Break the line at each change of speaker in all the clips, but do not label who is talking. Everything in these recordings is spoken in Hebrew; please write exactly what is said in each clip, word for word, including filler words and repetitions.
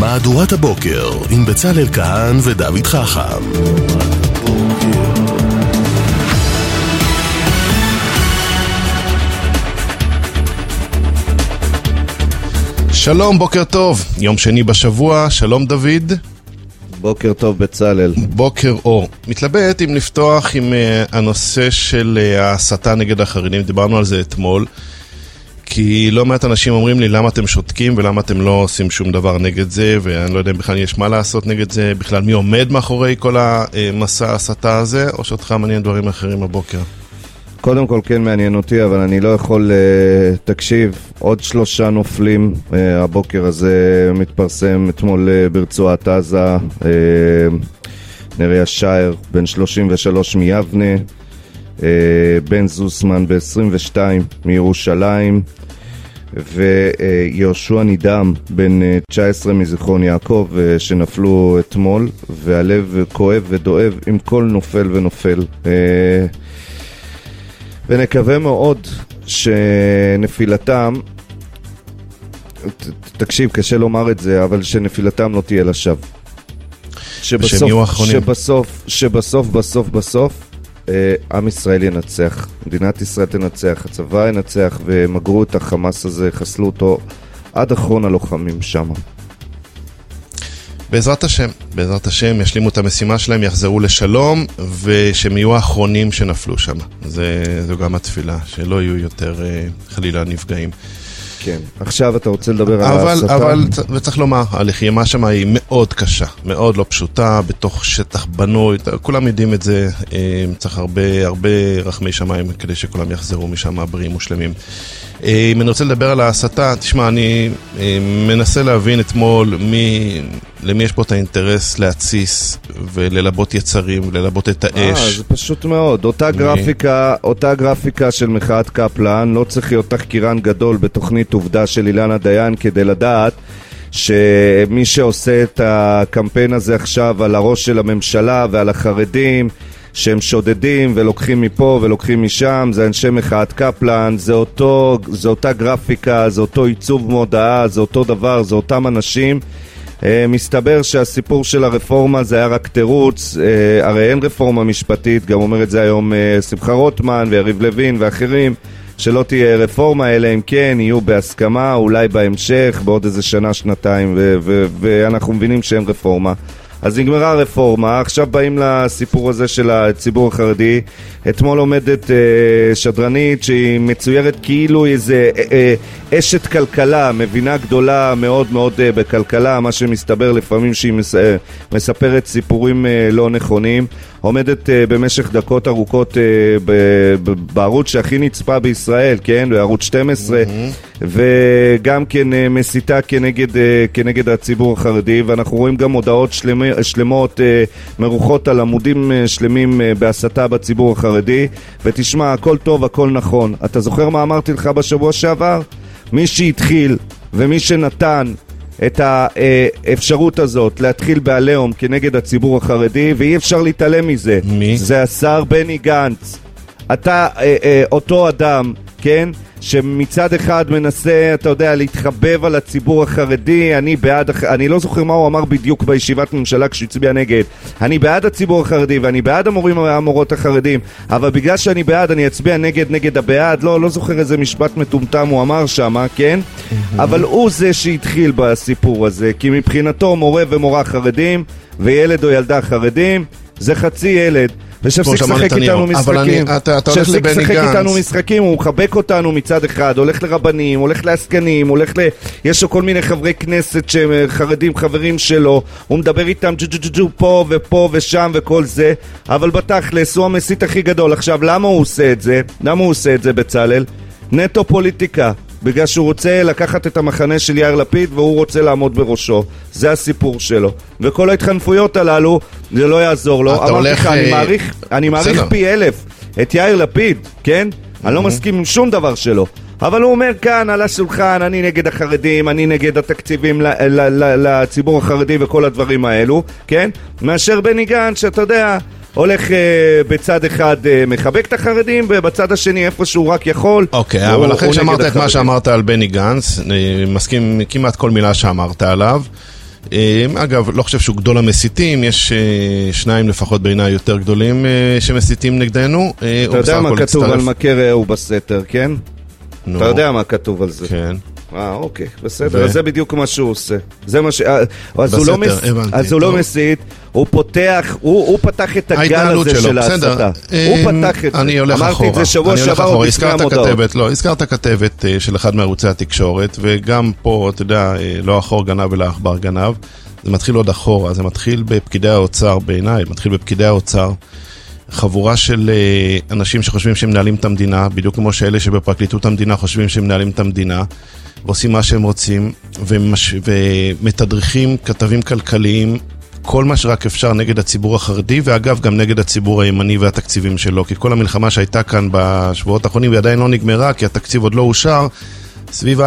מהדורת הבוקר עם בצלאל כהן ודוד חכם. שלום, בוקר טוב, יום שני בשבוע, שלום דוד.
בוקר טוב בצלאל.
בוקר אור. מתלבט אם לפתוח עם uh, הנושא של uh, ההסתה נגד החרדים, דיברנו על זה אתמול, כי לא מעט אנשים אומרים לי למה אתם שותקים ולמה אתם לא עושים שום דבר נגד זה, ואני לא יודע אם בכלל יש מה לעשות נגד זה, בכלל מי עומד מאחורי כל המסע ההסתה הזה, או שאותך מעניין דברים אחרים הבוקר?
קודם כל כן מעניין אותי, אבל אני לא יכול, uh, תקשיב, עוד שלושה נופלים, uh, הבוקר הזה מתפרסם אתמול uh, ברצועת עזה, uh, נריה שייר, בן שלושים ושלוש מיבנה, uh, בן זוסמן ב-עשרים ושתיים מירושלים, ויהושע נידם בן uh, תשע עשרה מזיכרון יעקב, uh, שנפלו אתמול, והלב כואב ודואב עם כל נופל ונופל. Uh, ונקווה מאוד שנפילתם, תקשיב, קשה לומר את זה, אבל שנפילתם לא תהיה לשווא. שבסוף, שבסוף, שבסוף, בסוף, בסוף, עם ישראל ינצח, מדינת ישראל תנצח, הצבא ינצח, ומגרו את החמאס הזה, חסלו אותו עד אחרון הלוחמים שם.
בעזרת השם, בעזרת השם ישלימו את המשימה שלהם, יחזרו לשלום, ושהם יהיו האחרונים שנפלו שם. זה, זו גם התפילה, שלא יהיו יותר חלילה נפגעים. כן.
עכשיו אתה רוצה לדבר על
אבל,
ההסתה?
אבל, וצריך לומר, הלחימה שם היא מאוד קשה, מאוד לא פשוטה, בתוך שטח בנוי, כולם יודעים את זה, צריך הרבה, הרבה רחמי שמיים כדי שכולם יחזרו משם בריאים ושלמים. אם אני רוצה לדבר על ההסתה, תשמע, אני מנסה להבין אתמול מי, למי יש פה את האינטרס להציס וללבות יצרים, ללבות את האש.
אה, זה פשוט מאוד. אותה מי... גרפיקה, אותה גרפיקה של מחאת קפלן, לא צריך להיות תחקירן גדול בתוכנית עובדה של אילנה דיין כדי לדעת שמי שעושה את הקמפיין הזה עכשיו על הראש של הממשלה ועל החרדים, שהם שודדים ולוקחים מפה ולוקחים משם, זה אנשי מחאת קפלן, זה אותו, זה אותה גרפיקה, זה אותו עיצוב מודעה, זה אותו דבר, זה אותם אנשים. מסתבר שהסיפור של הרפורמה זה היה רק תירוץ, הרי אין רפורמה משפטית, גם אומר את זה היום שמחה רוטמן ויריב לוין ואחרים, שלא תהיה רפורמה, אלא אם כן יהיו בהסכמה, אולי בהמשך, בעוד איזה שנה, שנתיים, ו- ו- ואנחנו מבינים שאין רפורמה. אז נגמרה הרפורמה, עכשיו באים לסיפור הזה של הציבור החרדי. אתמול עומדת אה, שדרנית שהיא מצוירת כאילו איזה אה, אה, אשת כלכלה, מבינה גדולה מאוד מאוד אה, בכלכלה, מה שמסתבר לפעמים שהיא מס, אה, מספרת סיפורים אה, לא נכונים. עומדת אה, במשך דקות ארוכות אה, ב- ב- בערוץ שהכי נצפה בישראל, כן? בערוץ שתים עשרה, mm-hmm. וגם כן אה, מסיתה כנגד, אה, כנגד הציבור החרדי, ואנחנו רואים גם הודעות שלמי, שלמות אה, מרוחות על עמודים אה, שלמים אה, בהסתה בציבור החרדי. ותשמע, הכל טוב, הכל נכון. אתה זוכר מה אמרתי לך בשבוע שעבר? מי שהתחיל ומי שנתן את האפשרות הזאת להתחיל בעליהום כנגד הציבור החרדי, ואי אפשר להתעלם מזה, מי? זה השר בני גנץ. אתה אה, אה, אותו אדם, כן? שמצד אחד מנסה, אתה יודע, להתחבב על הציבור החרדי. אני בעד, אני לא זוכר מה הוא אמר בדיוק בישיבת ממשלה כשהצביע נגד. אני בעד הציבור החרדי ואני בעד המורים והמורות החרדים, אבל בגלל שאני בעד אני אצביע נגד נגד הבעד. לא, לא זוכר איזה משפט מטומטם הוא אמר שם, כן? אבל הוא זה שהתחיל בסיפור הזה, כי מבחינתו מורה ומורה חרדים וילד או ילדה חרדים זה חצי ילד. ושפסיק לשחק איתנו משחקים, שפסיק לשחק איתנו משחקים, הוא מחבק אותנו מצד אחד, הולך לרבנים, הולך לעסקנים, הולך ל... יש לו כל מיני חברי כנסת שהם חרדים, חברים שלו, הוא מדבר איתם ג'ו ג'ו ג'ו ג'ו פה ופה ושם וכל זה, אבל בתכלס הוא המסית הכי גדול. עכשיו, למה הוא עושה את זה? למה הוא עושה את זה בצלאל? נטו פוליטיקה. בגלל שהוא רוצה לקחת את המחנה של יאיר לפיד והוא רוצה לעמוד בראשו. זה הסיפור שלו. וכל ההתחנפויות הללו, זה לא יעזור לו. אמרתי לך, אני מעריך, אני מעריך פי אלף את יאיר לפיד, כן? אני לא מסכים עם שום דבר שלו. אבל הוא אומר כאן על השולחן, אני נגד החרדים, אני נגד התקציבים לציבור החרדי וכל הדברים האלו, כן? מאשר בני גנץ, שאתה יודע, הולך אה, בצד אחד אה, מחבק את החרדים, ובצד השני איפה שהוא רק יכול.
אוקיי, אבל אחרי שאמרת את מה שאמרת על בני גנץ, אני מסכים כמעט כל מילה שאמרת עליו, אגב, לא חושב שהוא גדול המסיתים, יש שניים לפחות בעיניי יותר גדולים שמסיתים נגדנו.
אתה יודע מה כתוב על מכר הוא בסתר, כן? אתה יודע מה כתוב על זה.
כן.
אה, אוקיי, בסדר, אז זה בדיוק מה שהוא עושה. זה מה ש... אז הוא לא מסית, הוא פותח, הוא פתח את הגל הזה של ההסתה. הוא פתח את זה.
אני הולך אחורה.
אמרתי את זה שבוע שעבר עוד לפני המודעות.
לא, הזכרת כתבת של אחד מערוצי התקשורת, וגם פה, אתה יודע, לא אחור גנב אלא עכבר גנב. זה מתחיל עוד אחורה, זה מתחיל בפקידי האוצר בעיניי, מתחיל בפקידי האוצר. חבורה של אנשים שחושבים שהם מנהלים את המדינה, בדיוק כמו שאלה שבפרקליטות המדינה חושבים שהם מנהלים את המדינה, ועושים מה שהם רוצים, ומש... ומתדריכים כתבים כלכליים, כל מה שרק אפשר נגד הציבור החרדי, ואגב גם נגד הציבור הימני והתקציבים שלו, כי כל המלחמה שהייתה כאן בשבועות האחרונים, היא עדיין לא נגמרה, כי התקציב עוד לא אושר, סביב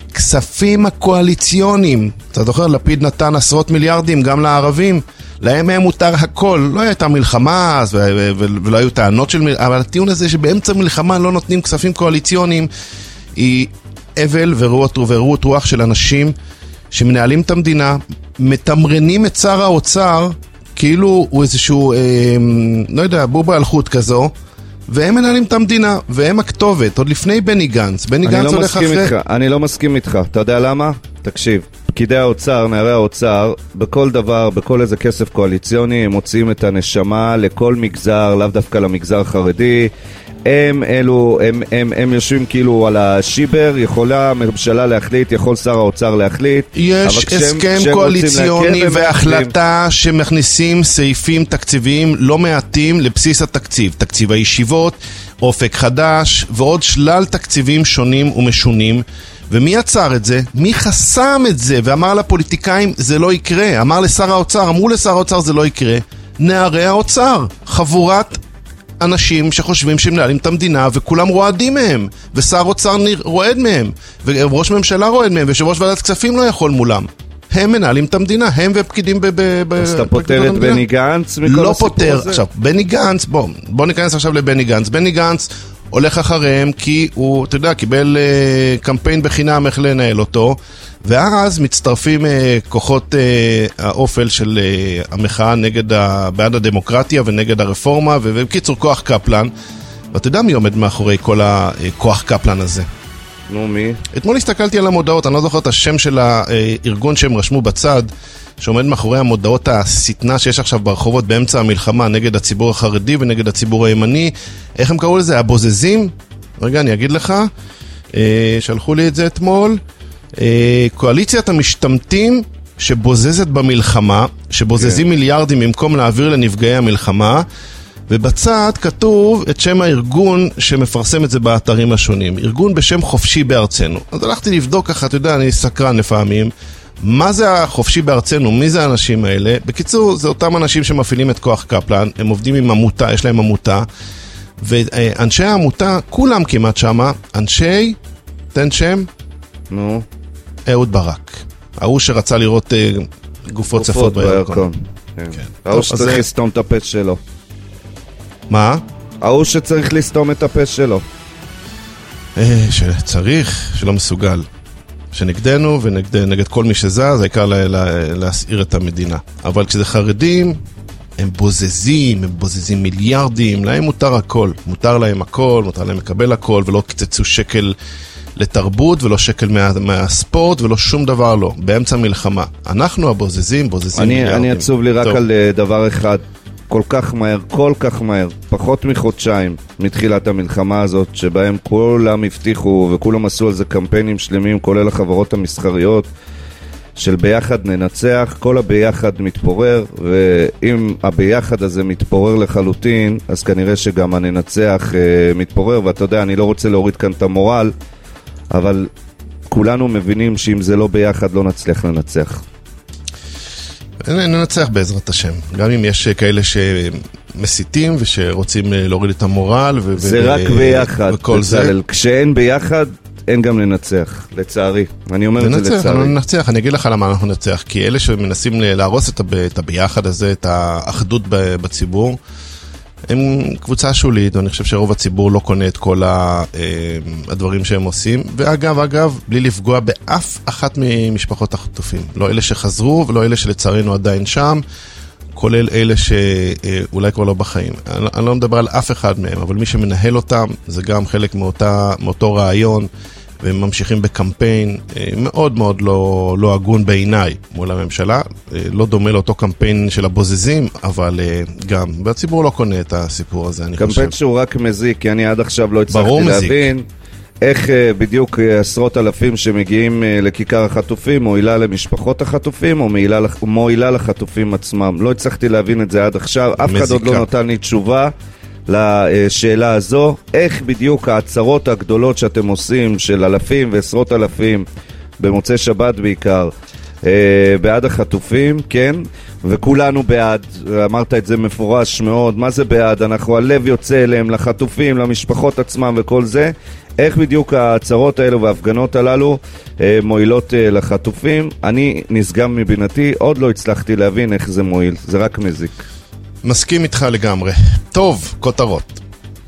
הכספים הקואליציוניים. אתה זוכר, לפיד נתן עשרות מיליארדים גם לערבים, להם היה מותר הכל, לא הייתה מלחמה ולא היו טענות של מלחמה, אבל הטיעון הזה שבאמצע מלחמה לא נותנים כספים קואליציוניים, היא אבל ורעות ורעות רוח של אנשים שמנהלים את המדינה, מתמרנים את שר האוצר, כאילו הוא איזשהו, אה, לא יודע, בובה על חוט כזו, והם מנהלים את המדינה, והם הכתובת, עוד לפני בני גנץ. בני גנץ
לא
הולך אחרי...
איתך, אני לא מסכים איתך, אתה יודע למה? תקשיב, פקידי האוצר, נערי האוצר, בכל דבר, בכל איזה כסף קואליציוני, הם מוציאים את הנשמה לכל מגזר, לאו דווקא למגזר חרדי, הם אלו, הם, הם, הם יושבים כאילו על השיבר, יכולה הממשלה להחליט, יכול שר האוצר להחליט.
יש הסכם קואליציוני והחלטה שמכניסים סעיפים תקציביים לא מעטים לבסיס התקציב. תקציב הישיבות, אופק חדש ועוד שלל תקציבים שונים ומשונים. ומי יצר את זה? מי חסם את זה ואמר לפוליטיקאים זה לא יקרה? אמר לשר האוצר, אמרו לשר האוצר זה לא יקרה. נערי האוצר, חבורת אנשים שחושבים שהם מנהלים את המדינה וכולם רועדים מהם, ושר אוצר רועד מהם, וראש ממשלה רועד מהם, ויושב ראש ועדת כספים לא יכול מולם. הם מנהלים את המדינה, הם ופקידים ב...
אז אתה פותר את בני גנץ מכל
לא
הסיפור
פותר.
הזה?
עכשיו, בני גנץ, בוא, בוא ניכנס עכשיו לבני גנץ. בני גנץ הולך אחריהם כי הוא, אתה יודע, קיבל uh, קמפיין בחינם איך לנהל אותו, ואז מצטרפים uh, כוחות uh, האופל של uh, המחאה נגד ה... בעד הדמוקרטיה ונגד הרפורמה, ובקיצור כוח קפלן. ואתה יודע מי עומד מאחורי כל הכוח קפלן הזה?
נו, מי?
אתמול הסתכלתי על המודעות, אני לא זוכר את השם של הארגון שהם רשמו בצד, שעומד מאחורי המודעות הסתנה שיש עכשיו ברחובות באמצע המלחמה נגד הציבור החרדי ונגד הציבור הימני. איך הם קראו לזה? הבוזזים? רגע, אני אגיד לך. שלחו לי את זה אתמול. קואליציית המשתמטים שבוזזת במלחמה, שבוזזים מיליארדים במקום להעביר לנפגעי המלחמה, ובצד כתוב את שם הארגון שמפרסם את זה באתרים השונים. ארגון בשם חופשי בארצנו. אז הלכתי לבדוק ככה, אתה יודע, אני סקרן לפעמים. מה זה החופשי בארצנו? מי זה האנשים האלה? בקיצור, זה אותם אנשים שמפעילים את כוח קפלן. הם עובדים עם עמותה, יש להם עמותה. ואנשי העמותה, כולם כמעט שמה, אנשי, תן שם?
נו.
אהוד ברק. ההוא שרצה לראות גופות צפות בירקון.
ההוא שצריך לסתום את הפה שלו.
מה?
ההוא שצריך לסתום את הפה שלו.
שצריך, שלא מסוגל. שנגדנו ונגד כל מי שזז, העיקר להסעיר את המדינה. אבל כשזה חרדים, הם בוזזים, הם בוזזים מיליארדים, להם מותר הכל. מותר להם הכל, מותר להם לקבל הכל, ולא קצצו שקל לתרבות, ולא שקל מה, מהספורט, ולא שום דבר לא. באמצע מלחמה. אנחנו הבוזזים, בוזזים
אני,
מיליארדים.
אני עצוב לי רק טוב. על דבר אחד. כל כך מהר, כל כך מהר, פחות מחודשיים מתחילת המלחמה הזאת, שבהם כולם הבטיחו וכולם עשו על זה קמפיינים שלמים, כולל החברות המסחריות של ביחד ננצח. כל הביחד מתפורר, ואם הביחד הזה מתפורר לחלוטין, אז כנראה שגם הננצח אה, מתפורר. ואתה יודע, אני לא רוצה להוריד כאן את המורל, אבל כולנו מבינים שאם זה לא ביחד לא נצליח לנצח.
ננצח בעזרת השם, גם אם יש כאלה שמסיתים ושרוצים להוריד את המורל ו-
זה ו- רק ביחד, וכל זה. כשאין ביחד אין גם לנצח, לצערי. אני אומר
לנצח,
את זה לצערי.
אנחנו ננצח, אני אגיד לך למה אנחנו ננצח, כי אלה שמנסים להרוס את, ה- את הביחד הזה, את האחדות בציבור, הם קבוצה שולית, ואני חושב שרוב הציבור לא קונה את כל הדברים שהם עושים. ואגב, אגב, בלי לפגוע באף אחת ממשפחות החטופים. לא אלה שחזרו ולא אלה שלצערנו עדיין שם, כולל אלה שאולי כבר לא בחיים. אני, אני לא מדבר על אף אחד מהם, אבל מי שמנהל אותם זה גם חלק מאותה, מאותו רעיון, והם ממשיכים בקמפיין מאוד מאוד לא, לא הגון בעיניי מול הממשלה. לא דומה לאותו קמפיין של הבוזזים, אבל גם, והציבור לא קונה את הסיפור הזה, אני חושב.
קמפיין שהוא רק מזיק, כי אני עד עכשיו לא הצלחתי להבין איך בדיוק עשרות אלפים שמגיעים לכיכר החטופים מועילה למשפחות החטופים או מועילה לחטופים עצמם. לא הצלחתי להבין את זה עד עכשיו, אף אחד עוד לא נתן לי תשובה לשאלה הזו, איך בדיוק ההצהרות הגדולות שאתם עושים של אלפים ועשרות אלפים במוצאי שבת בעיקר בעד החטופים, כן? וכולנו בעד, אמרת את זה מפורש מאוד, מה זה בעד? אנחנו הלב יוצא אליהם, לחטופים, למשפחות עצמם וכל זה. איך בדיוק ההצהרות האלו וההפגנות הללו מועילות לחטופים? אני נסגם מבינתי, עוד לא הצלחתי להבין איך זה מועיל, זה רק מזיק.
מסכים איתך לגמרי. טוב, כותרות.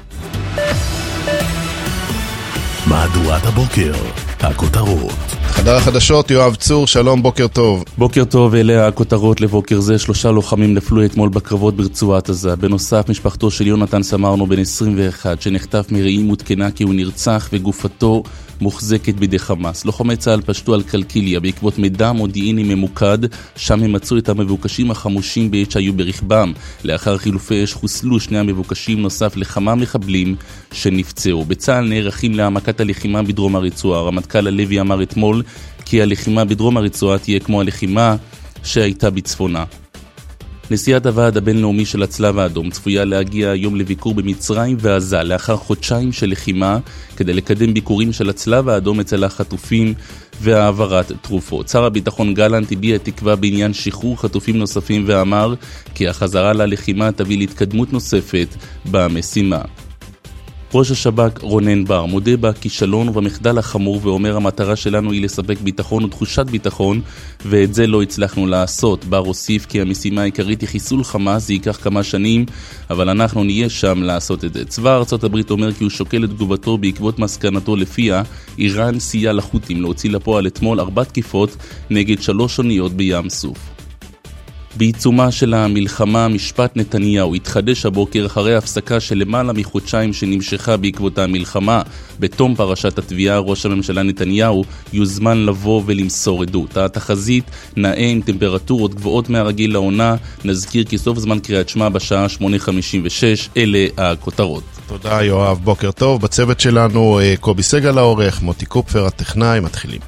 מהדורת הבוקר, הכותרות.
חדר החדשות, יואב צור, שלום, בוקר טוב.
בוקר טוב, אלה הכותרות לבוקר זה. שלושה לוחמים נפלו אתמול בקרבות ברצועת עזה. בנוסף, משפחתו של יונתן סמרנו בן עשרים ואחת, שנחטף מרעים מותקנה כי הוא נרצח וגופתו מוחזקת בידי חמאס. לוחמי צה"ל פשטו על קלקיליה בעקבות מידע מודיעיני ממוקד, שם הם מצאו את המבוקשים החמושים בעת שהיו ברכבם. לאחר חילופי אש חוסלו שני המבוקשים נוסף לכמה מחבלים שנפצעו. בצה"ל נערכים להעמקת הלחימה בדרום הרצועה. רמטכ"ל הלוי אמר אתמול כי הלחימה בדרום הרצועה תהיה כמו הלחימה שהייתה בצפונה. נשיאת הוועד הבינלאומי של הצלב האדום צפויה להגיע היום לביקור במצרים ועזה לאחר חודשיים של לחימה כדי לקדם ביקורים של הצלב האדום אצל החטופים והעברת תרופות. שר הביטחון גלנט הביע תקווה בעניין שחרור חטופים נוספים ואמר כי החזרה ללחימה תביא להתקדמות נוספת במשימה. ראש השב"כ רונן בר מודה בכישלון ובמחדל החמור ואומר המטרה שלנו היא לספק ביטחון ותחושת ביטחון ואת זה לא הצלחנו לעשות. בר הוסיף כי המשימה העיקרית היא חיסול חמאס, זה ייקח כמה שנים אבל אנחנו נהיה שם לעשות את זה. צבא ארצות הברית אומר כי הוא שוקל את תגובתו בעקבות מסקנתו לפיה איראן סייעה לחות'ים להוציא לפועל אתמול ארבע תקיפות נגד שלוש אוניות בים סוף. בעיצומה של המלחמה, משפט נתניהו התחדש הבוקר אחרי הפסקה של למעלה מחודשיים שנמשכה בעקבות המלחמה. בתום פרשת התביעה, ראש הממשלה נתניהו יוזמן לבוא ולמסור עדות. התחזית נאה עם טמפרטורות גבוהות מהרגיל לעונה. נזכיר כי סוף זמן קריאת שמע בשעה שמונה חמישים ושש. אלה הכותרות.
תודה יואב, בוקר טוב. בצוות שלנו קובי סגל העורך, מוטי קופפר הטכנאי. מתחילים.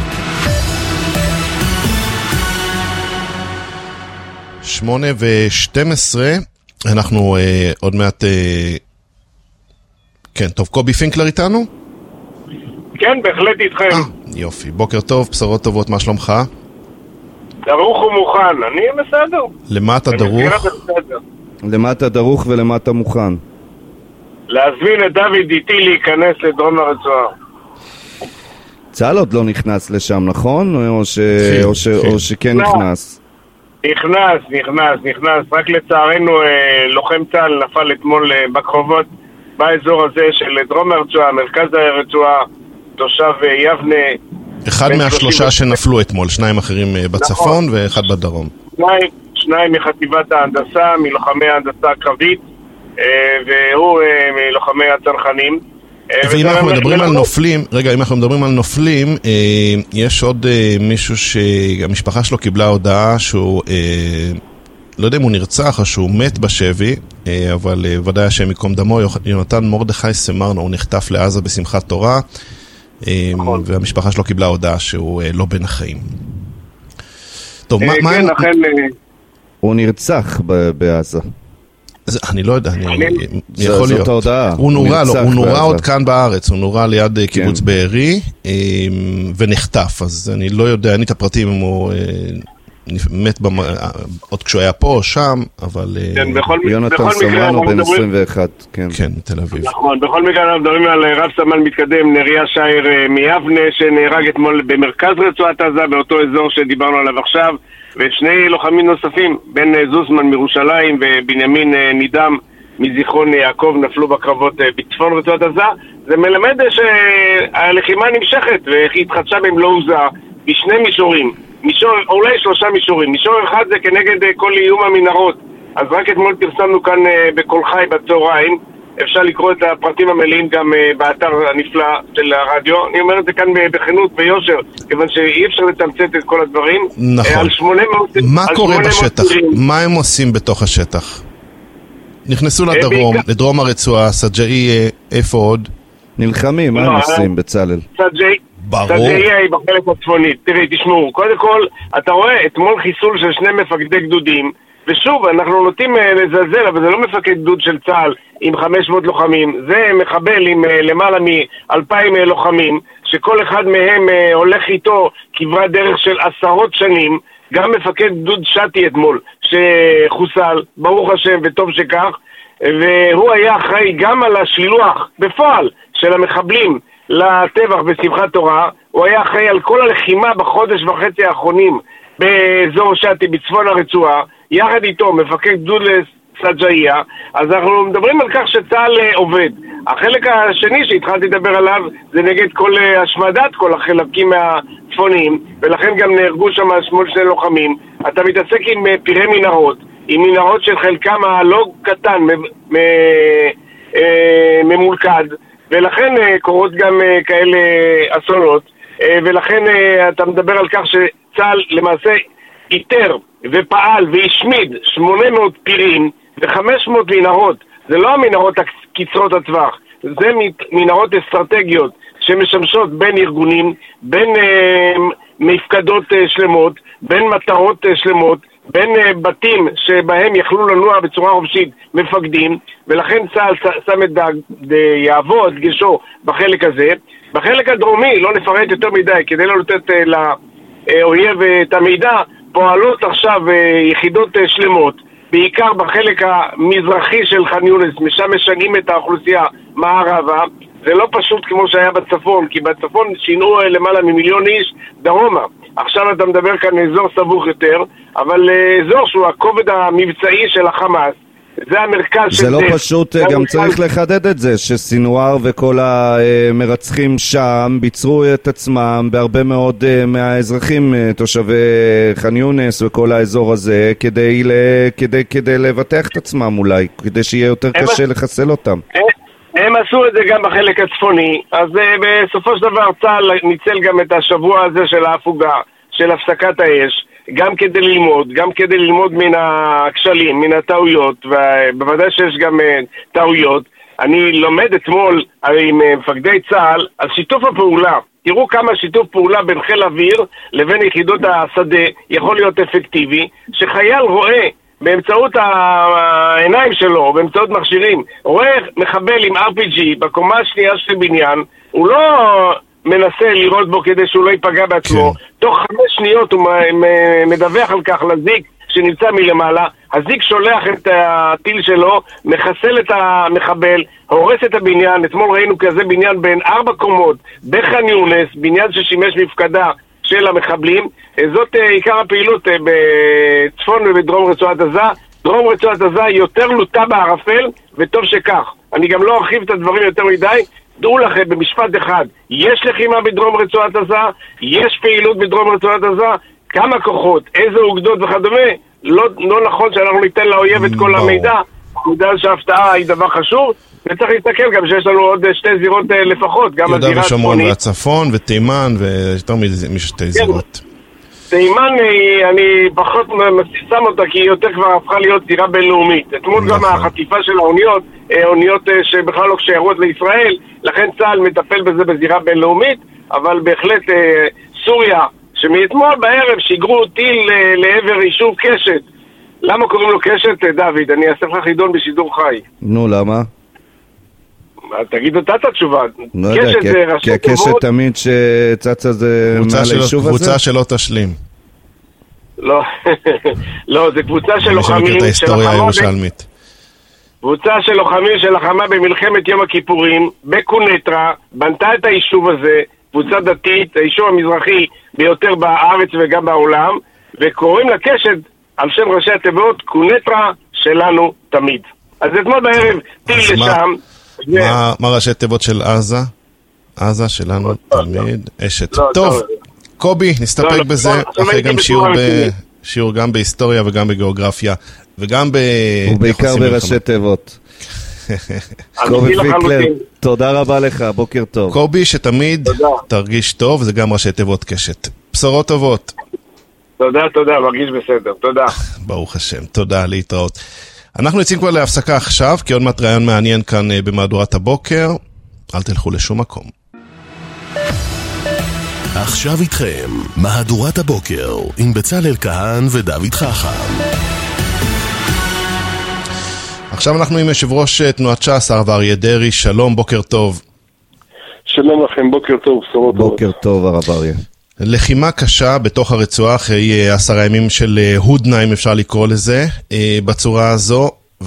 שמונה ושתים עשרה, אנחנו אה, עוד מעט, אה, כן, טוב, קובי פינקלר איתנו?
כן, בהחלט איתכם.
אה, יופי, בוקר טוב, בשורות טובות, מה שלומך?
דרוך ומוכן, אני בסדר.
למה אתה דרוך?
למה אתה דרוך ולמה אתה מוכן?
להזמין את דוד איתי להיכנס לדרום הרצועה.
צה"ל עוד לא נכנס לשם, נכון? או, ש...
חיל,
או, ש...
חיל.
או שכן
לא.
נכנס?
נכנס, נכנס, נכנס, רק לצערנו לוחם צה"ל נפל אתמול בקרבות באזור הזה של דרום הרצועה, מרכז הרצועה, תושב יבנה.
אחד מהשלושה שנפלו אתמול, שניים אחרים בצפון נכון. ואחד בדרום.
שניים, שניים מחטיבת ההנדסה, מלוחמי ההנדסה הקרבית, והוא מלוחמי הצנחנים.
ואם אנחנו מדברים על נופלים, רגע, אם אנחנו מדברים על נופלים, יש עוד מישהו שהמשפחה שלו קיבלה הודעה שהוא, לא יודע אם הוא נרצח או שהוא מת בשבי, אבל ודאי השם יקום דמו, יונתן מרדכי סמרנו, הוא נחטף לעזה בשמחת תורה, והמשפחה שלו קיבלה הודעה שהוא לא בין החיים. טוב, מה...
כן, לכן...
הוא נרצח בעזה.
אני לא יודע, אני יכול להיות.
ההודעה.
הוא נורא, לא, הוא נורא עוד כאן בארץ, הוא נורא ליד קיבוץ בארי ונחטף, אז אני לא יודע, אין את הפרטים אם הוא מת עוד כשהוא היה פה או שם, אבל...
יונתן סמרנו בן עשרים ואחת, כן.
כן, מתל אביב.
נכון, בכל מקרה אנחנו מדברים על רב סמל מתקדם, נריה שייר מיבנה, שנהרג אתמול במרכז רצועת עזה, באותו אזור שדיברנו עליו עכשיו, ושני לוחמים נוספים, בן זוסמן מירושלים ובנימין נידם מזיכרון יעקב נפלו בקרבות בצפון רצועת עזה. זה מלמד שהלחימה נמשכת והיא התחדשה במלואוזה בשני מישורים, מישור, אולי שלושה מישורים. מישור אחד זה כנגד כל איום המנהרות. אז רק אתמול פרסמנו כאן בכל חי בצהריים, אפשר לקרוא את הפרטים המלאים גם באתר הנפלא של הרדיו. אני אומר את זה כאן בכנות, ביושר, כיוון שאי אפשר לתמצת את כל הדברים.
נכון. מה קורה בשטח? מה הם עושים בתוך השטח? נכנסו לדרום, לדרום הרצועה, סג'אי, איפה עוד?
נלחמים, מה הם עושים בצלאל?
סג'אי, סג'אי היא בחלק הצפונית. תראי, תשמעו, קודם כל, אתה רואה אתמול חיסול של שני מפקדי גדודים, ושוב, אנחנו נוטים לזלזל, אבל זה לא מפקד גדוד של צה"ל עם חמש מאות לוחמים, זה מחבל עם למעלה מ-אלפיים לוחמים, שכל אחד מהם הולך איתו כברת דרך של עשרות שנים. גם מפקד גדוד שתי אתמול, שחוסל, ברוך השם וטוב שכך, והוא היה אחראי גם על השילוח בפועל של המחבלים לטבח בשמחת תורה. הוא היה אחראי על כל הלחימה בחודש וחצי האחרונים באזור שתי בצפון הרצועה, יחד איתו מפקד גדוד סג'איה. אז אנחנו מדברים על כך שצה"ל עובד. החלק השני שהתחלתי לדבר עליו זה נגד כל השמדת כל החלקים מהצפוניים, ולכן גם נהרגו שם שמונה שני לוחמים. אתה מתעסק עם פירי מנהרות, עם מנהרות של חלקם הלא קטן ממולכד, ולכן קורות גם כאלה אסונות, ולכן אתה מדבר על כך שצה"ל למעשה איתר ופעל והשמיד שמונה מאות פירים ו-חמש מאות מנהרות. זה לא המנהרות קצרות הטווח, זה מנהרות אסטרטגיות שמשמשות בין ארגונים, בין אה, מפקדות אה, שלמות, בין מטרות אה, שלמות, בין אה, בתים שבהם יכלו לנוע בצורה חופשית מפקדים, ולכן צה"ל שם את יעבו, את דגשו בחלק הזה. בחלק הדרומי, לא נפרט יותר מדי כדי לא לתת אה, לאויב אה, את המידע, פועלות עכשיו אה, יחידות אה, שלמות, בעיקר בחלק המזרחי של ח'אן יונס, משם משנים את האוכלוסייה מערבה. זה לא פשוט כמו שהיה בצפון, כי בצפון שינו למעלה ממיליון איש דרומה. עכשיו אתה מדבר כאן אזור סבוך יותר, אבל אזור שהוא הכובד המבצעי של החמאס, זה המרכז של
זה. זה לא פשוט, גם המרכז... צריך לחדד את זה, שסינואר וכל המרצחים שם ביצרו את עצמם בהרבה מאוד מהאזרחים, תושבי ח'אן יונס וכל האזור הזה, כדי, כדי, כדי לבטח את עצמם אולי, כדי שיהיה יותר קשה לחסל אותם.
הם עשו את זה גם בחלק הצפוני, אז בסופו של דבר צה"ל ניצל גם את השבוע הזה של ההפוגה, של הפסקת האש, גם כדי ללמוד, גם כדי ללמוד מן הכשלים, מן הטעויות, ובוודאי שיש גם טעויות. אני לומד אתמול עם מפקדי צה"ל על שיתוף הפעולה. תראו כמה שיתוף פעולה בין חיל אוויר לבין יחידות השדה יכול להיות אפקטיבי, שחייל רואה באמצעות העיניים שלו, באמצעות מכשירים, רואה מחבל עם אר פי ג'י בקומה השנייה של בניין, הוא לא מנסה לראות בו כדי שהוא לא ייפגע בעצמו. תוך חמש שניות הוא מדווח על כך לזיק שנמצא מלמעלה, הזיק שולח את הטיל שלו, מחסל את המחבל, הורס את הבניין. אתמול ראינו כזה בניין בין ארבע קומות בח'אן יונס, בניין ששימש מפקדה של המחבלים. זאת עיקר הפעילות בצפון ובדרום רצועת עזה. דרום רצועת עזה יותר לוטה בערפל, וטוב שכך. אני גם לא ארחיב את הדברים יותר מדי. דעו לכם במשפט אחד, יש לחימה בדרום רצועת עזה, יש פעילות בדרום רצועת עזה, כמה כוחות, איזה אוגדות וכדומה. לא, לא נכון שאנחנו ניתן לאויב את כל המידע, בגלל שההפתעה היא דבר חשוב, וצריך להסתכל גם שיש לנו עוד שתי זירות לפחות, גם הזירה
הצפונית. יהודה ושומרון והצפון ותימן ויותר משתי זירות.
תימן אני פחות שם אותה כי היא יותר כבר הפכה להיות זירה בינלאומית. אתמול גם החטיפה של האוניות, אוניות שבכלל לא קשיירות לישראל, לכן צה"ל מטפל בזה בזירה בינלאומית, אבל בהחלט סוריה, שמאתמול בערב שיגרו טיל לעבר יישוב קשת. למה קוראים לו קשת, דוד? אני אעשה לך חידון בשידור חי.
נו, למה?
תגיד אותה את התשובה.
לא יודע, כי הקשת תמיד שצצה זה מעל היישוב הזה?
קבוצה שלא תשלים.
לא, לא, זה קבוצה של לוחמים...
מי שמכיר את ההיסטוריה הירושלמית.
קבוצה של לוחמים שלחמה במלחמת יום הכיפורים, בקונטרה, בנתה את היישוב הזה, קבוצה דתית, היישוב המזרחי ביותר בארץ וגם בעולם, וקוראים לקשת על שם ראשי התיבות, קונטרה שלנו תמיד. אז אתמול בערב טיל לשם.
מה ראשי תיבות של עזה? עזה שלנו תמיד אשת. טוב, קובי, נסתפק בזה, אחרי גם שיעור גם בהיסטוריה וגם בגיאוגרפיה, וגם ב...
ובעיקר בראשי תיבות. קובי פיקלר, תודה רבה לך, בוקר טוב.
קובי, שתמיד תרגיש טוב, זה גם ראשי תיבות קשת. בשורות טובות.
תודה, תודה, מרגיש בסדר, תודה.
ברוך השם, תודה, להתראות. אנחנו יוצאים כבר להפסקה עכשיו, כי עוד מעט רעיון מעניין כאן במהדורת הבוקר. אל תלכו לשום מקום.
עכשיו איתכם, מהדורת הבוקר, עם בצלאל כהן ודוד חכם.
עכשיו אנחנו עם יושב ראש תנועת ש"ס, הרב אריה דרעי. שלום, בוקר טוב.
שלום לכם, בוקר טוב, בשורות טובות.
בוקר טוב, הרב אריה.
לחימה קשה בתוך הרצועה, אחרי עשרה ימים של הודנה, אם אפשר לקרוא לזה, בצורה הזו,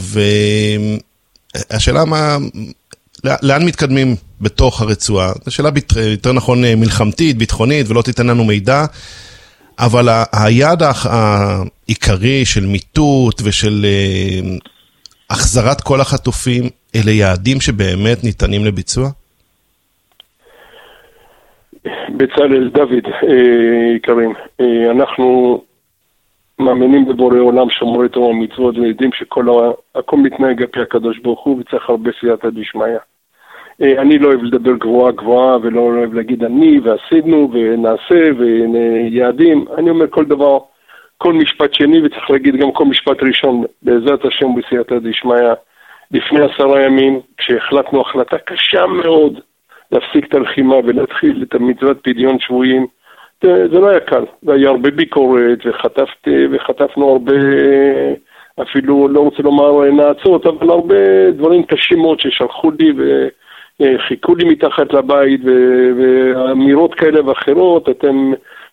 והשאלה מה, לאן מתקדמים בתוך הרצועה? זו שאלה יותר נכון מלחמתית, ביטחונית, ולא תיתן לנו מידע, אבל היעד העיקרי של מיטוט ושל החזרת כל החטופים, אלה יעדים שבאמת ניתנים לביצוע?
בצלאל, דוד, יקרים, אנחנו מאמינים בבורא עולם שומרי תורה ומצוות, ויודעים שהכל מתנהג על פי הקדוש ברוך הוא, וצריך הרבה סייעתא דשמיא. אני לא אוהב לדבר גבוהה גבוהה, ולא אוהב להגיד אני, ועשינו, ונעשה, ויעדים. אני אומר כל דבר, כל משפט שני, וצריך להגיד גם כל משפט ראשון, בעזרת השם בסייעתא דשמיא. לפני עשרה ימים, כשהחלטנו החלטה קשה מאוד, להפסיק את הלחימה ולהתחיל את המצוות פדיון שבויים, זה, זה לא היה קל, והיה הרבה ביקורת, וחטפת, וחטפנו הרבה, אפילו לא רוצה לומר נעצות, אבל הרבה דברים קשים מאוד ששלחו לי וחיכו לי מתחת לבית, ואמירות כאלה ואחרות, אתם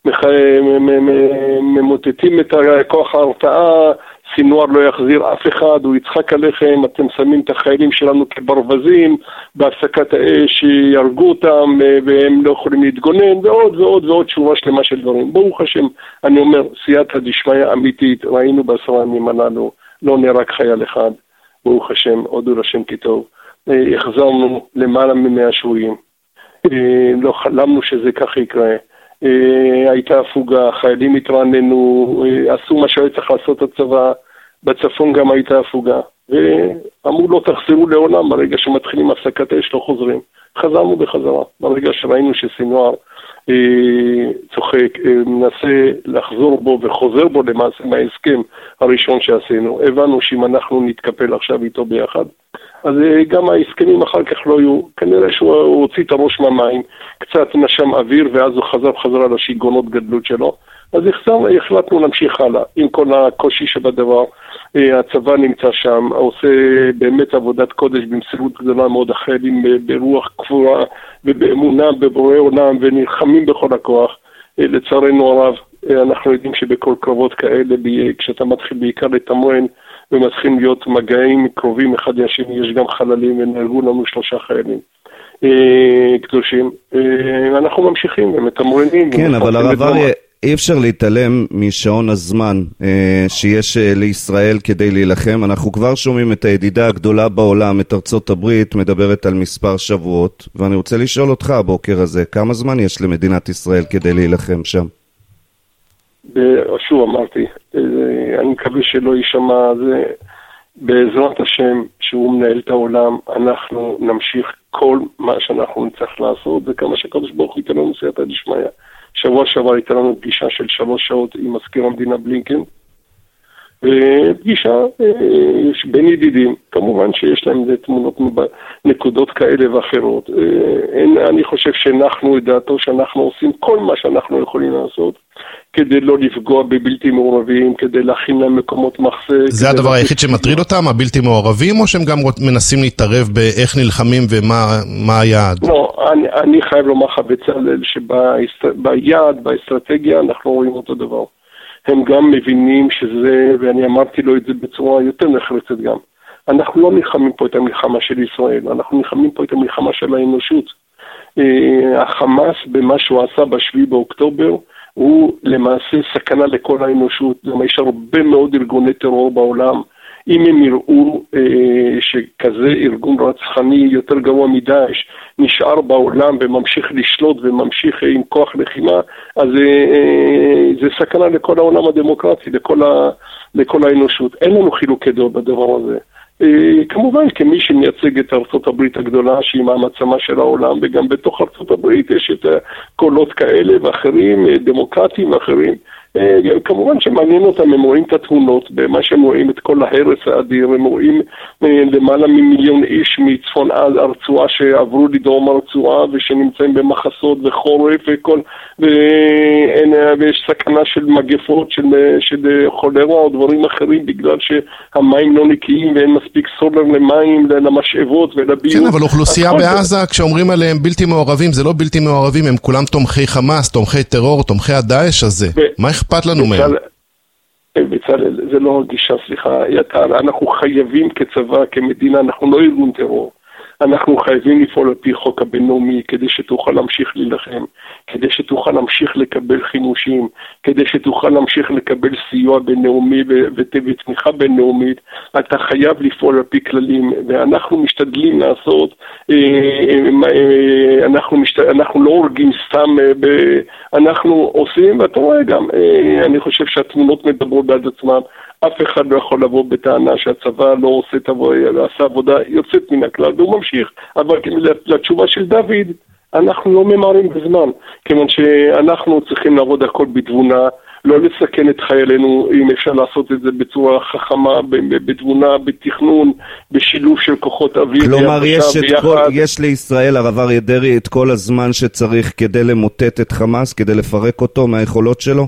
ממוטטים את כוח ההרתעה, סינואר לא יחזיר אף אחד, הוא יצחק עליכם, אתם שמים את החיילים שלנו כברווזים, בהפסקת האש ירגו אותם, והם לא יכולים להתגונן, ועוד ועוד ועוד שורה שלמה של דברים. ברוך השם, אני אומר, סייעתא דשמיא אמיתית, ראינו בעשרה ימים הללו, לא נהרג חייל אחד, ברוך השם, הודו לשם כי טוב. החזרנו למעלה ממאה שבויים, לא חלמנו שזה כך יקרה. הייתה הפוגה, חיילים התרעננו, עשו מה שהיה צריך לעשות הצבא, בצפון גם הייתה הפוגה, ואמרו לא תחזרו לעולם, ברגע שמתחילים הפסקת אש לא חוזרים. חזרנו בחזרה, ברגע שראינו שסינואר אה, צוחק, אה, מנסה לחזור בו וחוזר בו למעשה מההסכם הראשון שעשינו, הבנו שאם אנחנו נתקפל עכשיו איתו ביחד, אז גם ההסכמים אחר כך לא יהיו, כנראה שהוא הוציא את הראש מהמים, קצת נשם אוויר, ואז הוא חזר חזרה לשיגונות גדלות שלו. אז החלטנו להמשיך הלאה, עם כל הקושי שבדבר. הצבא נמצא שם, עושה באמת עבודת קודש במסירות גדולה מאוד, החיילים ברוח כפורה ובאמונה בבורא עולם, ונלחמים בכל הכוח. לצערנו הרב, אנחנו יודעים שבכל קרבות כאלה, כשאתה מתחיל בעיקר לתמרן, ומתחילים להיות מגעים קרובים אחד לשני, יש גם חללים, ונהרגו לנו שלושה חיילים קדושים. אנחנו ממשיכים ומתמרנים.
כן, אבל הרב אריה, אי אפשר להתעלם משעון הזמן שיש לישראל כדי להילחם. אנחנו כבר שומעים את הידידה הגדולה בעולם, את ארצות הברית, מדברת על מספר שבועות, ואני רוצה לשאול אותך הבוקר הזה, כמה זמן יש למדינת ישראל כדי להילחם שם?
שוב אמרתי, אני מקווה שלא יישמע, זה בעזרת השם שהוא מנהל את העולם, אנחנו נמשיך כל מה שאנחנו נצטרך לעשות, וכמה שקדוש ברוך הוא ייתן לנו סייעתא דשמיא. שבוע שעבר הייתה לנו פגישה של שלוש שעות עם מזכיר המדינה בלינקן, ופגישה בין ידידים, כמובן שיש להם תמונות נקודות כאלה ואחרות. אני חושב שאנחנו את דעתו שאנחנו עושים כל מה שאנחנו יכולים לעשות, כדי לא לפגוע בבלתי מעורבים, כדי להכין להם מקומות מחסה.
זה הדבר היחיד שמטריד אותם, הבלתי מעורבים, או שהם גם מנסים להתערב באיך נלחמים ומה היעד?
לא, אני, אני חייב לומר לך בצלאל, שביעד, באסטרטגיה, אנחנו רואים אותו דבר. הם גם מבינים שזה, ואני אמרתי לו את זה בצורה יותר נחרצת גם, אנחנו לא נלחמים פה את המלחמה של ישראל, אנחנו נלחמים פה את המלחמה של האנושות. החמאס במה שהוא עשה בשביעי באוקטובר, הוא למעשה סכנה לכל האנושות. יש הרבה מאוד ארגוני טרור בעולם, אם הם יראו אה, שכזה ארגון רצחני יותר גרוע מדאעש נשאר בעולם וממשיך לשלוט וממשיך עם כוח לחימה, אז אה, אה, זה סכנה לכל העולם הדמוקרטי, לכל, ה, לכל האנושות. אין לנו חילוקי דעות בדבר הזה. כמובן, כמי שמייצג את ארצות הברית הגדולה, שהיא המעצמה של העולם, וגם בתוך ארצות הברית יש את קולות כאלה ואחרים, דמוקרטיים ואחרים. כמובן שמעניין אותם, הם רואים את התמונות, במה שהם רואים את כל ההרס האדיר, הם רואים למעלה ממיליון איש מצפון הרצועה שעברו לדרום הרצועה ושנמצאים במחסות וחורף וכל, ואין, ויש סכנה של מגפות, של, של חולרה או דברים אחרים, בגלל שהמים לא נקיים ואין מספיק סולר למים, למשאבות ולביוב.
כן, אבל אוכלוסייה בעזה, כשאומרים עליהם בלתי מעורבים, זה לא בלתי מעורבים, הם כולם תומכי חמאס, תומכי טרור, תומכי הדאעש הזה. מה אכפת לנו מהם?
בצלאל, זה לא הגישה, סליחה, יתר, אנחנו חייבים כצבא, כמדינה, אנחנו לא ארגון טרור, אנחנו חייבים לפעול על פי חוק הבינלאומי כדי שתוכל להמשיך להילחם, כדי שתוכל להמשיך לקבל חימושים, כדי שתוכל להמשיך לקבל סיוע בינלאומי ותמיכה בינלאומית. אתה חייב לפעול על פי כללים, ואנחנו משתדלים לעשות, אנחנו, משת... אנחנו לא הורגים סתם, אנחנו עושים, ואתה רואה גם, אני חושב שהתמונות מדברות בעד עצמם. אף אחד לא יכול לבוא בטענה שהצבא לא עושה את עבודה, עשה עבודה יוצאת מן הכלל, והוא ממשיך. אבל לתשובה של דוד, אנחנו לא ממהרים בזמן, כיוון שאנחנו צריכים לעבוד הכל בתבונה, לא לסכן את חיילינו, אם אפשר לעשות את זה בצורה חכמה, בתבונה, בתכנון, בשילוב של כוחות אוויר.
כלומר, יש, כל, יש לישראל, הרב אריה דרעי, את כל הזמן שצריך כדי למוטט את חמאס, כדי לפרק אותו מהיכולות שלו?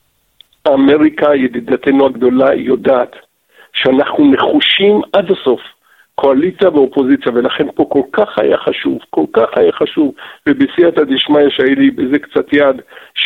אמריקה, ידידתנו הגדולה, יודעת שאנחנו נחושים עד הסוף, קואליציה ואופוזיציה, ולכן פה כל כך היה חשוב, כל כך היה חשוב, ובסייעתא דשמיא שהיה לי בזה קצת יד,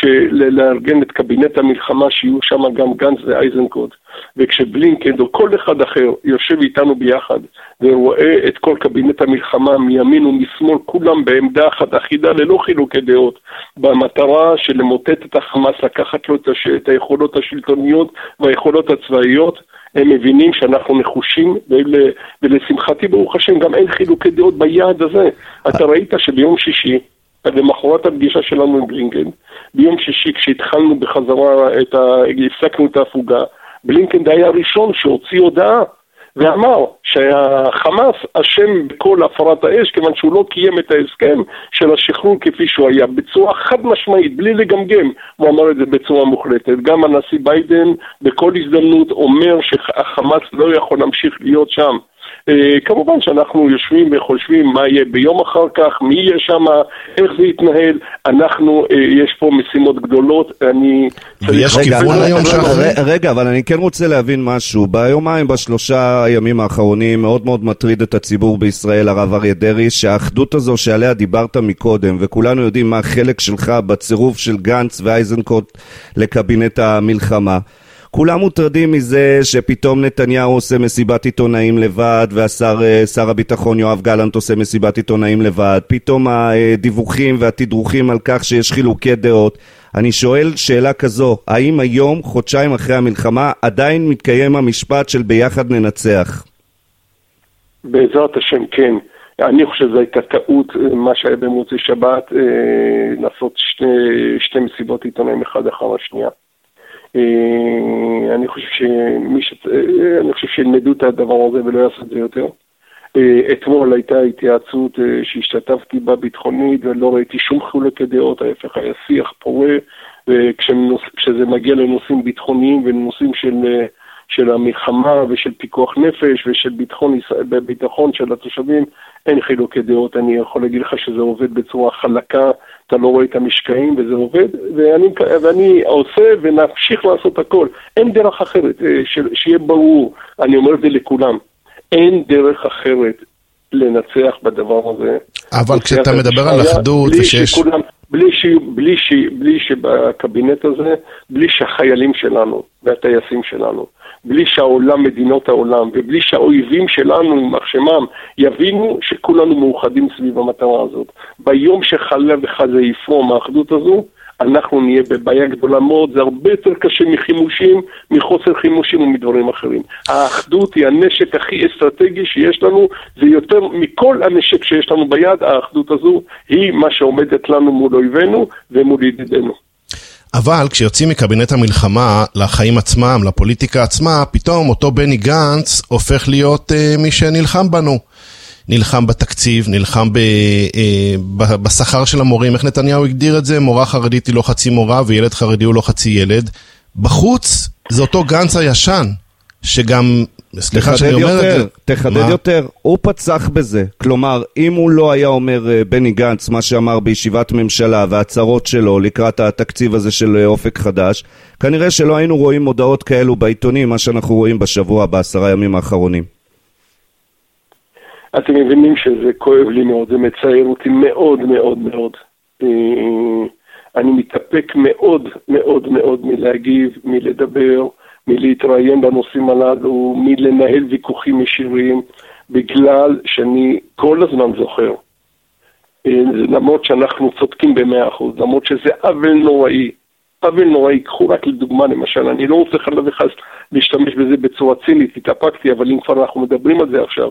לארגן את קבינט המלחמה, שיהיו שם גם גנץ ואייזנקוט, וכשבלינקן או כל אחד אחר יושב איתנו ביחד, ורואה את כל קבינט המלחמה מימין ומשמאל, כולם בעמדה אחת אחידה, ללא חילוקי דעות, במטרה של למוטט את החמאס, לקחת לו את היכולות השלטוניות והיכולות הצבאיות, הם מבינים שאנחנו נחושים, ול, ולשמחתי ברוך השם גם אין חילוקי דעות ביעד הזה. אתה ראית שביום שישי, למחרת הפגישה שלנו עם בלינקן, ביום שישי כשהתחלנו בחזרה, את ה... הפסקנו את ההפוגה, בלינקן היה הראשון שהוציא הודעה, ואמר שהחמאס אשם בכל הפרת האש, כיוון שהוא לא קיים את ההסכם של השחרור כפי שהוא היה, בצורה חד משמעית, בלי לגמגם, הוא אמר את זה בצורה מוחלטת. גם הנשיא ביידן בכל הזדמנות אומר שהחמאס לא יכול להמשיך להיות שם. כמובן שאנחנו יושבים וחושבים מה יהיה ביום אחר כך, מי יהיה שם, איך זה יתנהל. אנחנו, יש פה משימות גדולות, אני...
ויש כיוון היום שאחרי...
רגע, אבל אני כן רוצה להבין משהו. ביומיים, בשלושה הימים האחרונים, מאוד מאוד מטריד את הציבור בישראל, הרב אריה דרעי, שהאחדות הזו שעליה דיברת מקודם, וכולנו יודעים מה החלק שלך בצירוף של גנץ ואייזנקוט לקבינט המלחמה. כולם מוטרדים מזה שפתאום נתניהו עושה מסיבת עיתונאים לבד, והשר שר הביטחון יואב גלנט עושה מסיבת עיתונאים לבד. פתאום הדיווחים והתדרוכים על כך שיש חילוקי דעות. אני שואל שאלה כזו, האם היום, חודשיים אחרי המלחמה, עדיין מתקיים המשפט של ביחד ננצח?
בעזרת השם כן. אני חושב שזו הייתה טעות, מה שהיה במוצאי שבת, לעשות שתי, שתי מסיבות עיתונאים אחד אחר השנייה. אני חושב שמי ש... אני חושב שילמדו את הדבר הזה ולא יעשו את זה יותר. אתמול הייתה התייעצות שהשתתפתי בה ביטחונית ולא ראיתי שום חילוקי דעות, ההפך היה שיח פורה, וכשזה מגיע לנושאים ביטחוניים ולנושאים של, של המלחמה ושל פיקוח נפש ושל ביטחון, ביטחון של התושבים, אין חילוקי דעות. אני יכול להגיד לך שזה עובד בצורה חלקה, אתה לא רואה את המשקעים וזה עובד, ואני, ואני עושה ונמשיך לעשות הכל. אין דרך אחרת, שיהיה ברור, אני אומר את זה לכולם, אין דרך אחרת לנצח בדבר הזה.
אבל כשאתה מדבר על אחדות ושיש...
בלי, ש... בלי, ש... בלי שבקבינט הזה, בלי שהחיילים שלנו והטייסים שלנו, בלי שהעולם, מדינות העולם, ובלי שהאויבים שלנו עם מחשמם יבינו שכולנו מאוחדים סביב המטרה הזאת. ביום שחלה וחזה יפרום האחדות הזו, אנחנו נהיה בבעיה גדולה מאוד, זה הרבה יותר קשה מחימושים, מחוסר חימושים ומדברים אחרים. האחדות היא הנשק הכי אסטרטגי שיש לנו, זה יותר מכל הנשק שיש לנו ביד, האחדות הזו היא מה שעומדת לנו מול אויבינו ומול ידידינו.
אבל כשיוצאים מקבינט המלחמה לחיים עצמם, לפוליטיקה עצמה, פתאום אותו בני גנץ הופך להיות אה, מי שנלחם בנו. נלחם בתקציב, נלחם ב, אה, ב, בשכר של המורים. איך נתניהו הגדיר את זה? מורה חרדית היא לא חצי מורה וילד חרדי הוא לא חצי ילד. בחוץ זה אותו גנץ הישן, שגם, סליחה שאני אומר את זה.
תחדד יותר, הוא פצח בזה. כלומר, אם הוא לא היה אומר בני גנץ, מה שאמר בישיבת ממשלה והצהרות שלו לקראת התקציב הזה של אופק חדש, כנראה שלא היינו רואים מודעות כאלו בעיתונים, מה שאנחנו רואים בשבוע, בעשרה ימים האחרונים.
אתם מבינים שזה כואב לי מאוד, זה מצער אותי מאוד מאוד מאוד. אני מתאפק מאוד מאוד מאוד מלהגיב, מלדבר, מלהתראיין בנושאים הללו, מלנהל ויכוחים ישירים, בגלל שאני כל הזמן זוכר, למרות שאנחנו צודקים במאה אחוז, למרות שזה עוול נוראי, עוול נוראי, קחו רק לדוגמה למשל, אני לא רוצה חלילה וחס להשתמש בזה בצורה צינית, התאפקתי, אבל אם כבר אנחנו מדברים על זה עכשיו,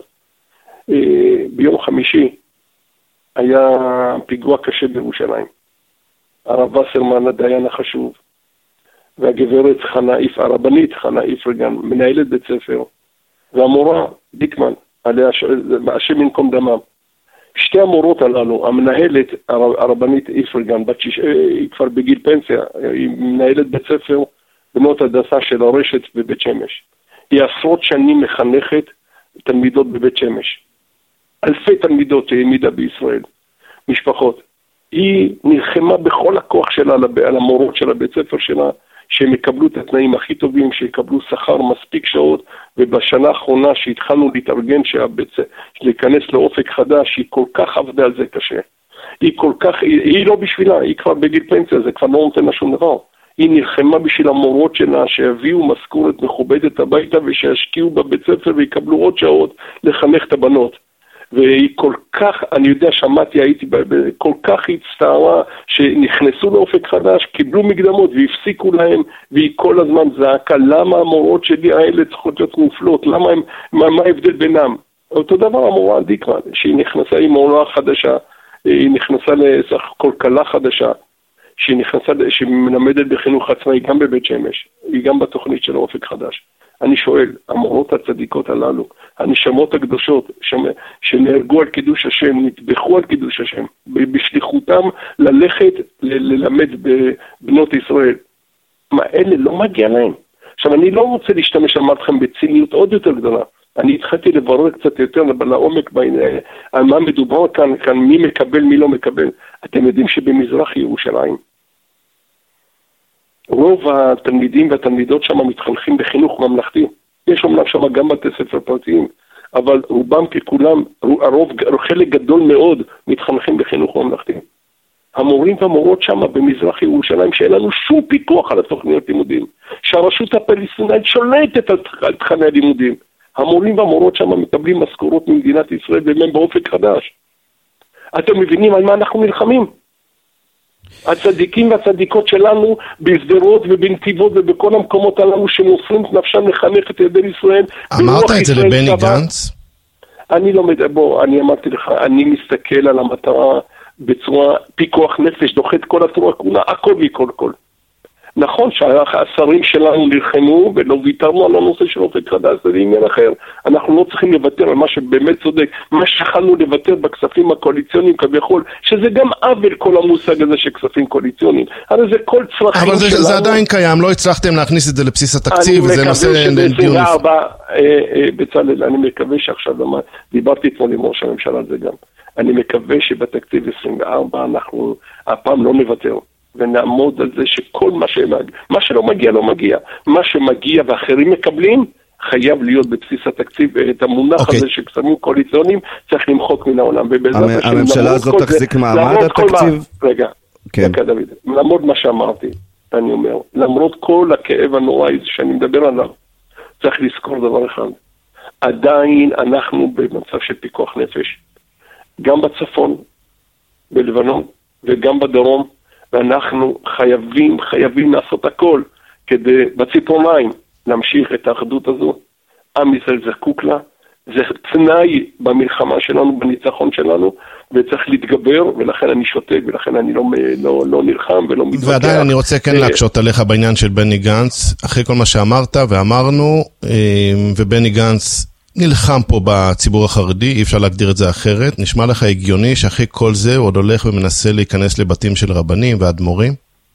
ביום חמישי היה פיגוע קשה בירושלים. הרב וסרמן, הדיין החשוב, והגברת חנה איף, הרבנית חנה איפרגן, מנהלת בית ספר, והמורה דיקמן, עליה השם ינקום דמם. שתי המורות הללו, המנהלת הרבנית איפרגן, היא כבר בגיל פנסיה, היא מנהלת בית ספר בנות הדסה של הרשת בבית שמש. היא עשרות שנים מחנכת תלמידות בבית שמש. אלפי תלמידות העמידה בישראל, משפחות. היא נלחמה בכל הכוח שלה על המורות של הבית ספר שלה, שהם יקבלו את התנאים הכי טובים, שיקבלו שכר מספיק שעות, ובשנה האחרונה שהתחלנו להתארגן, להיכנס לאופק חדש, היא כל כך עבדה על זה קשה. היא כל כך, היא, היא לא בשבילה, היא כבר בגיל פנסיה, זה כבר לא נותן לה שום דבר. היא נלחמה בשביל המורות שלה, שיביאו משכורת מכובדת הביתה, ושישקיעו בבית ספר ויקבלו עוד שעות לחנך את הבנות. והיא כל כך, אני יודע, שמעתי, הייתי, כל כך הצטערה שנכנסו לאופק חדש, קיבלו מקדמות והפסיקו להם, והיא כל הזמן זעקה, למה המורות שלי האלה צריכות להיות מופלות, למה הם, מה, מה ההבדל בינם? אותו דבר המורה דיקמן, שהיא נכנסה עם מורה חדשה, היא נכנסה לסך כל קלה חדשה, שהיא נכנסה, שהיא מלמדת בחינוך עצמאי גם בבית שמש, היא גם בתוכנית של אופק חדש. אני שואל, המורות הצדיקות הללו, הנשמות הקדושות שנהרגו על קידוש השם, נטבחו על קידוש השם, בשליחותם ללכת ל- ללמד בבנות ישראל. מה, אלה לא מגיע להם. עכשיו, אני לא רוצה להשתמש, אמרתי לכם, בציניות עוד יותר גדולה. אני התחלתי לברר קצת יותר לעומק על מה מדובר כאן, כאן מי מקבל, מי לא מקבל. אתם יודעים שבמזרח ירושלים, רוב התלמידים והתלמידות שם מתחנכים בחינוך ממלכתי. יש אומנם שם גם בתי ספר פרטיים, אבל רובם ככולם, הרוב, חלק גדול מאוד מתחנכים בחינוך ממלכתי. המורים והמורות שם במזרח ירושלים, שאין לנו שום פיקוח על התוכניות לימודים, שהרשות הפלסטינאית שולטת על תכני הלימודים. המורים והמורות שם מקבלים משכורות ממדינת ישראל והם באופק חדש. אתם מבינים על מה אנחנו נלחמים? הצדיקים והצדיקות שלנו בסדרות ובנתיבות ובכל המקומות הללו שמוסרים את נפשם לחנך את ילדי ישראל.
אמרת את זה לבני גנץ?
אני לא מדבר, בוא, אני אמרתי לך, אני מסתכל על המטרה בצורה פיקוח נפש, דוחה את כל התורה כולה, הכל מכל כל. נכון שהשרים שלנו נלחמו ולא ויתרנו על הנושא של אופק חדש, זה עניין אחר. אנחנו לא צריכים לוותר על מה שבאמת צודק, מה שחלנו לוותר בכספים הקואליציוניים כביכול, שזה גם עוול כל המושג הזה של כספים קואליציוניים. הרי זה כל צרכים
אבל זה,
שלנו. אבל
זה עדיין קיים, לא הצלחתם להכניס את זה לבסיס התקציב, וזה נושא
דיון. בצלאל, אני מקווה שעכשיו, דיברתי אתמול עם ראש הממשלה על זה גם, אני מקווה שבתקציב עשרים וארבע אנחנו הפעם לא נוותר. ונעמוד על זה שכל מה שמגיע, מה שלא מגיע לא מגיע, מה שמגיע ואחרים מקבלים, חייב להיות בבסיס התקציב, את המונח okay. הזה שכספים קואליציוניים צריך למחוק מן העולם.
המ- הממשלה הזאת תחזיק מעמד התקציב?
מה, רגע, כן. רגע דוד, למרות מה שאמרתי, אני אומר, למרות כל הכאב הנוראי שאני מדבר עליו, צריך לזכור דבר אחד, עדיין אנחנו במצב של פיקוח נפש, גם בצפון, בלבנון, וגם בדרום, ואנחנו חייבים, חייבים לעשות הכל כדי בציפורניים להמשיך את האחדות הזו. עם ישראל זקוק לה, זה תנאי במלחמה שלנו, בניצחון שלנו, וצריך להתגבר, ולכן אני שותק, ולכן אני לא, לא, לא נלחם ולא מתווכח.
ועדיין אני רוצה כן להקשות עליך בעניין של בני גנץ, אחרי כל מה שאמרת ואמרנו, ובני גנץ נלחם פה בציבור החרדי, אי אפשר להגדיר את זה אחרת. נשמע לך הגיוני שאחרי כל זה הוא עוד הולך ומנסה להיכנס לבתים של רבנים ואדמו"רים?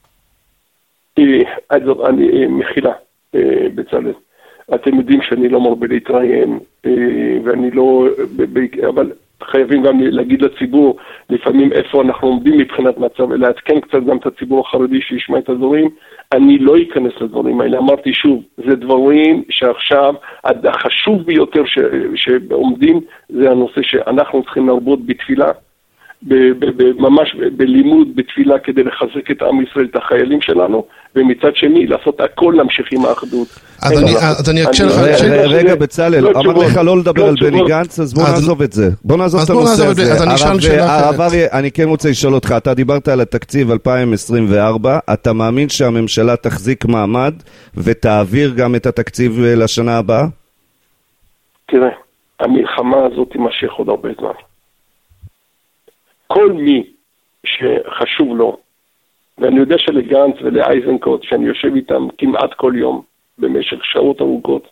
אני מחילה, בצלאל. אתם יודעים שאני לא מרבה להתראיין, ואני לא, אבל חייבים גם להגיד לציבור לפעמים איפה אנחנו עומדים מבחינת מצב, לעדכן קצת גם את הציבור החרדי שישמע את הדברים. אני לא אכנס לדברים האלה, אמרתי שוב, זה דברים שעכשיו החשוב ביותר ש, שעומדים, זה הנושא שאנחנו צריכים להרבות בתפילה, ב, ב, ב, ממש ב, בלימוד, בתפילה כדי לחזק את עם ישראל, את החיילים שלנו, ומצד שני לעשות הכל להמשיך עם האחדות.
אז אני אקשה לך...
רגע בצלאל, אמר לך לא לדבר על בני גנץ, אז בוא נעזוב את זה. בוא נעזוב את הנושא הזה. הרב אריה, אני כן רוצה לשאול אותך, אתה דיברת על התקציב אלפיים עשרים וארבע, אתה מאמין שהממשלה תחזיק מעמד ותעביר גם את התקציב לשנה הבאה?
תראה, המלחמה הזאת תימשך עוד הרבה זמן. כל מי שחשוב לו, ואני יודע שלגנץ ולאייזנקוט, שאני יושב איתם כמעט כל יום, במשך שעות ארוכות,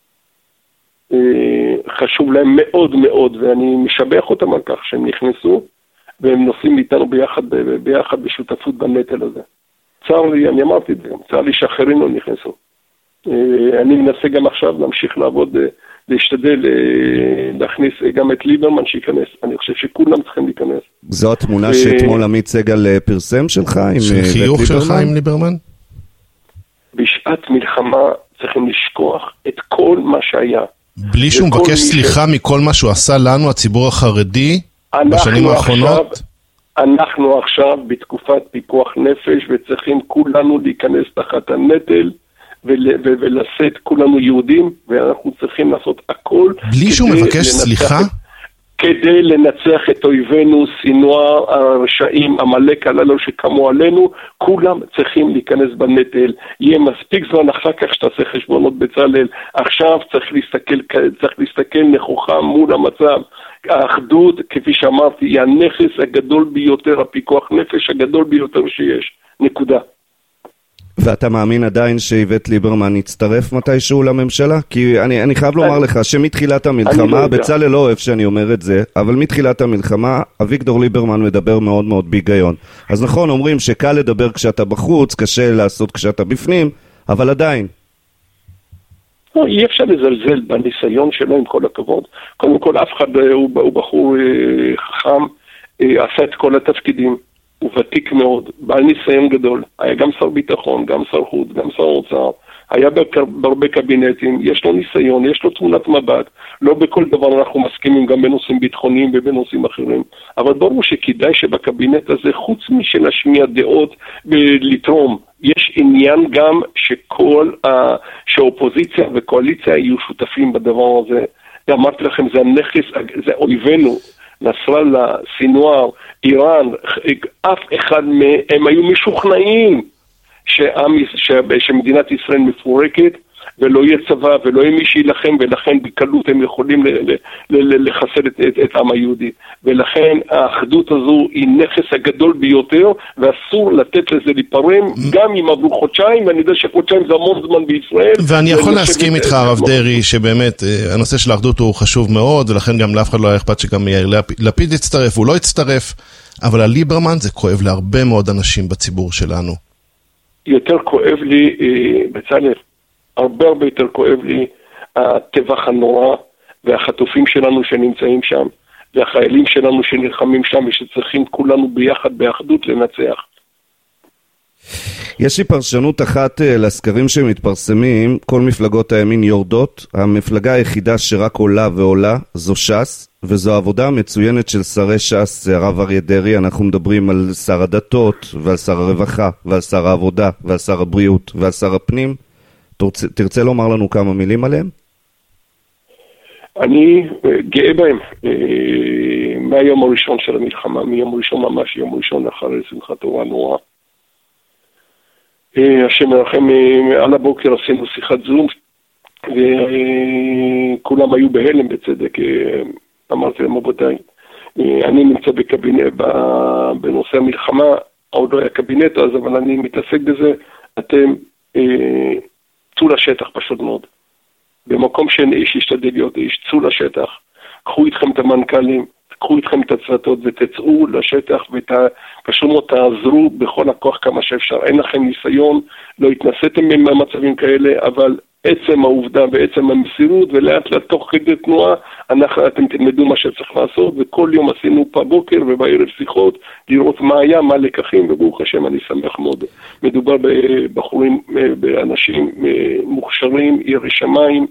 חשוב להם מאוד מאוד, ואני משבח אותם על כך שהם נכנסו, והם נוסעים איתנו ביחד, ביחד בשותפות בנטל הזה. צר לי, אני אמרתי את זה, צר לי שאחרים לא נכנסו. אני מנסה גם עכשיו להמשיך לעבוד, להשתדל להכניס גם את ליברמן שיכנס. אני חושב שכולם צריכים להיכנס.
זו התמונה שאתמול עמית סגל פרסם שלך?
של חיוך שלך עם ליברמן?
בשעת מלחמה צריכים לשכוח את כל מה שהיה.
בלי שהוא מבקש סליחה מכל מה שהוא עשה לנו, הציבור החרדי, בשנים האחרונות?
אנחנו עכשיו בתקופת פיקוח נפש, וצריכים כולנו להיכנס תחת הנטל, ולשאת כולנו יהודים, ואנחנו צריכים לעשות הכל.
בלי שהוא מבקש סליחה?
כדי לנצח את אויבינו, סינואר, הרשעים, המלאק הללו שקמו עלינו, כולם צריכים להיכנס בנטל. יהיה מספיק זמן אחר כך שתעשה חשבונות בצלאל. עכשיו צריך להסתכל, צריך להסתכל נכוחה מול המצב. האחדות, כפי שאמרתי, היא הנכס הגדול ביותר, הפיקוח נפש הגדול ביותר שיש. נקודה.
ואתה מאמין עדיין שאיווט ליברמן יצטרף מתישהו לממשלה? כי אני, אני חייב לומר לך שמתחילת המלחמה, בצלאל לא אוהב שאני אומר את זה, אבל מתחילת המלחמה, אביגדור ליברמן מדבר מאוד מאוד ביגיון. אז נכון, אומרים שקל לדבר כשאתה בחוץ, קשה לעשות כשאתה בפנים, אבל עדיין.
לא, אי אפשר לזלזל בניסיון שלו עם כל הכבוד. קודם כל, אף אחד הוא, הוא בחור אה, חכם, אה, עשה את כל התפקידים. הוא ותיק מאוד, בעל ניסיון גדול, היה גם שר ביטחון, גם שר חוץ, גם שר אוצר, היה בהרבה קבינטים, יש לו ניסיון, יש לו תמונת מבט, לא בכל דבר אנחנו מסכימים גם בנושאים ביטחוניים ובנושאים אחרים, אבל ברור שכדאי שבקבינט הזה, חוץ משל השמיע דעות ולתרום, יש עניין גם שכל, שהאופוזיציה וקואליציה יהיו שותפים בדבר הזה. אמרתי לכם, זה הנכס, זה אויבינו, נסראללה, סינואר, איראן, אף אחד מהם היו משוכנעים שעם, שמדינת ישראל מפורקת ולא יהיה צבא ולא יהיה מי שילחם, ולכן בקלות הם יכולים לחסל את, את, את העם היהודי. ולכן האחדות הזו היא נכס הגדול ביותר, ואסור לתת לזה להיפרם, גם אם עברו חודשיים, ואני יודע שחודשיים זה המון זמן בישראל.
ואני יכול להסכים איתך, הרב דרעי, שבאמת הנושא של האחדות הוא חשוב מאוד, ולכן גם לאף אחד לא היה אכפת שגם יאיר לפיד יצטרף, הוא לא יצטרף, אבל הליברמן זה כואב להרבה מאוד אנשים בציבור שלנו. יותר
כואב לי, בצלאל, הרבה הרבה יותר כואב לי הטבח הנורא, והחטופים שלנו שנמצאים שם, והחיילים שלנו שנלחמים שם, ושצריכים כולנו ביחד באחדות לנצח.
יש לי פרשנות אחת לסקרים שמתפרסמים, כל מפלגות הימין יורדות, המפלגה היחידה שרק עולה ועולה זו ש"ס, וזו העבודה המצוינת של שרי ש"ס, הרב אריה דרעי. אנחנו מדברים על שר הדתות, ועל שר הרווחה, ועל שר העבודה, ועל שר הבריאות, ועל שר הפנים. תרצה, תרצה לומר לנו כמה מילים עליהם?
אני גאה בהם. מהיום הראשון של המלחמה, מיום ראשון ממש, יום ראשון אחרי שמחת תורה נורא, השם ירחם, על הבוקר עשינו שיחת זום, וכולם היו בהלם בצדק. אמרתי להם, רבותיי, אני נמצא בקבינט, בנושא המלחמה, עוד לא היה קבינט אז, אבל אני מתעסק בזה, אתם צאו לשטח פשוט מאוד. במקום שאין איש ישתדל להיות איש, צאו לשטח, קחו איתכם את המנכ"לים, קחו איתכם את הצוותות ותצאו לשטח ופשוט מאוד תעזרו בכל הכוח כמה שאפשר. אין לכם ניסיון, לא התנסיתם במצבים כאלה, אבל עצם העובדה ועצם המסירות ולאט לאט תוך כדי תנועה אנחנו, אתם תלמדו מה שצריך לעשות, וכל יום עשינו פה בוקר ובערב שיחות לראות מה היה, מה לקחים, וברוך השם אני שמח מאוד. מדובר בבחורים, באנשים מוכשרים, ירי שמיים,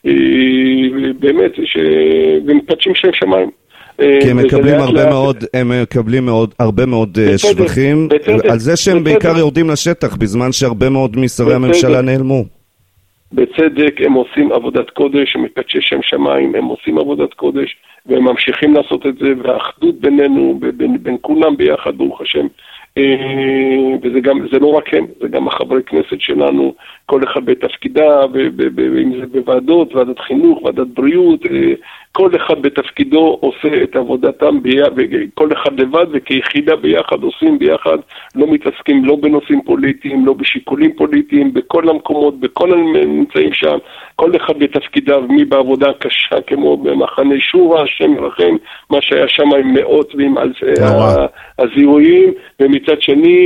באמת, ש... ומקדשים שם שמיים.
כי הם מקבלים הרבה מאוד, הם מקבלים מאוד, הרבה מאוד שבחים על זה שהם בעיקר יורדים לשטח בזמן שהרבה מאוד משרי הממשלה נעלמו.
בצדק, הם עושים עבודת קודש, הם מקדשי שם שמיים, הם עושים עבודת קודש, והם ממשיכים לעשות את זה, והאחדות בינינו, בין, בין כולם ביחד, ברוך השם, וזה גם, זה לא רק הם, זה גם החברי כנסת שלנו, כל אחד בתפקידה, אם זה בוועדות, ועדת חינוך, ועדת בריאות, כל אחד בתפקידו עושה את עבודתם, כל אחד לבד וכיחידה ביחד עושים ביחד, לא מתעסקים לא בנושאים פוליטיים, לא בשיקולים פוליטיים, בכל המקומות, בכל הנמצאים שם, כל אחד בתפקידיו, מי בעבודה קשה כמו במחנה שורה, השם ירחם, מה שהיה שם עם מאות ועם אלפי הזיהויים, ומצד שני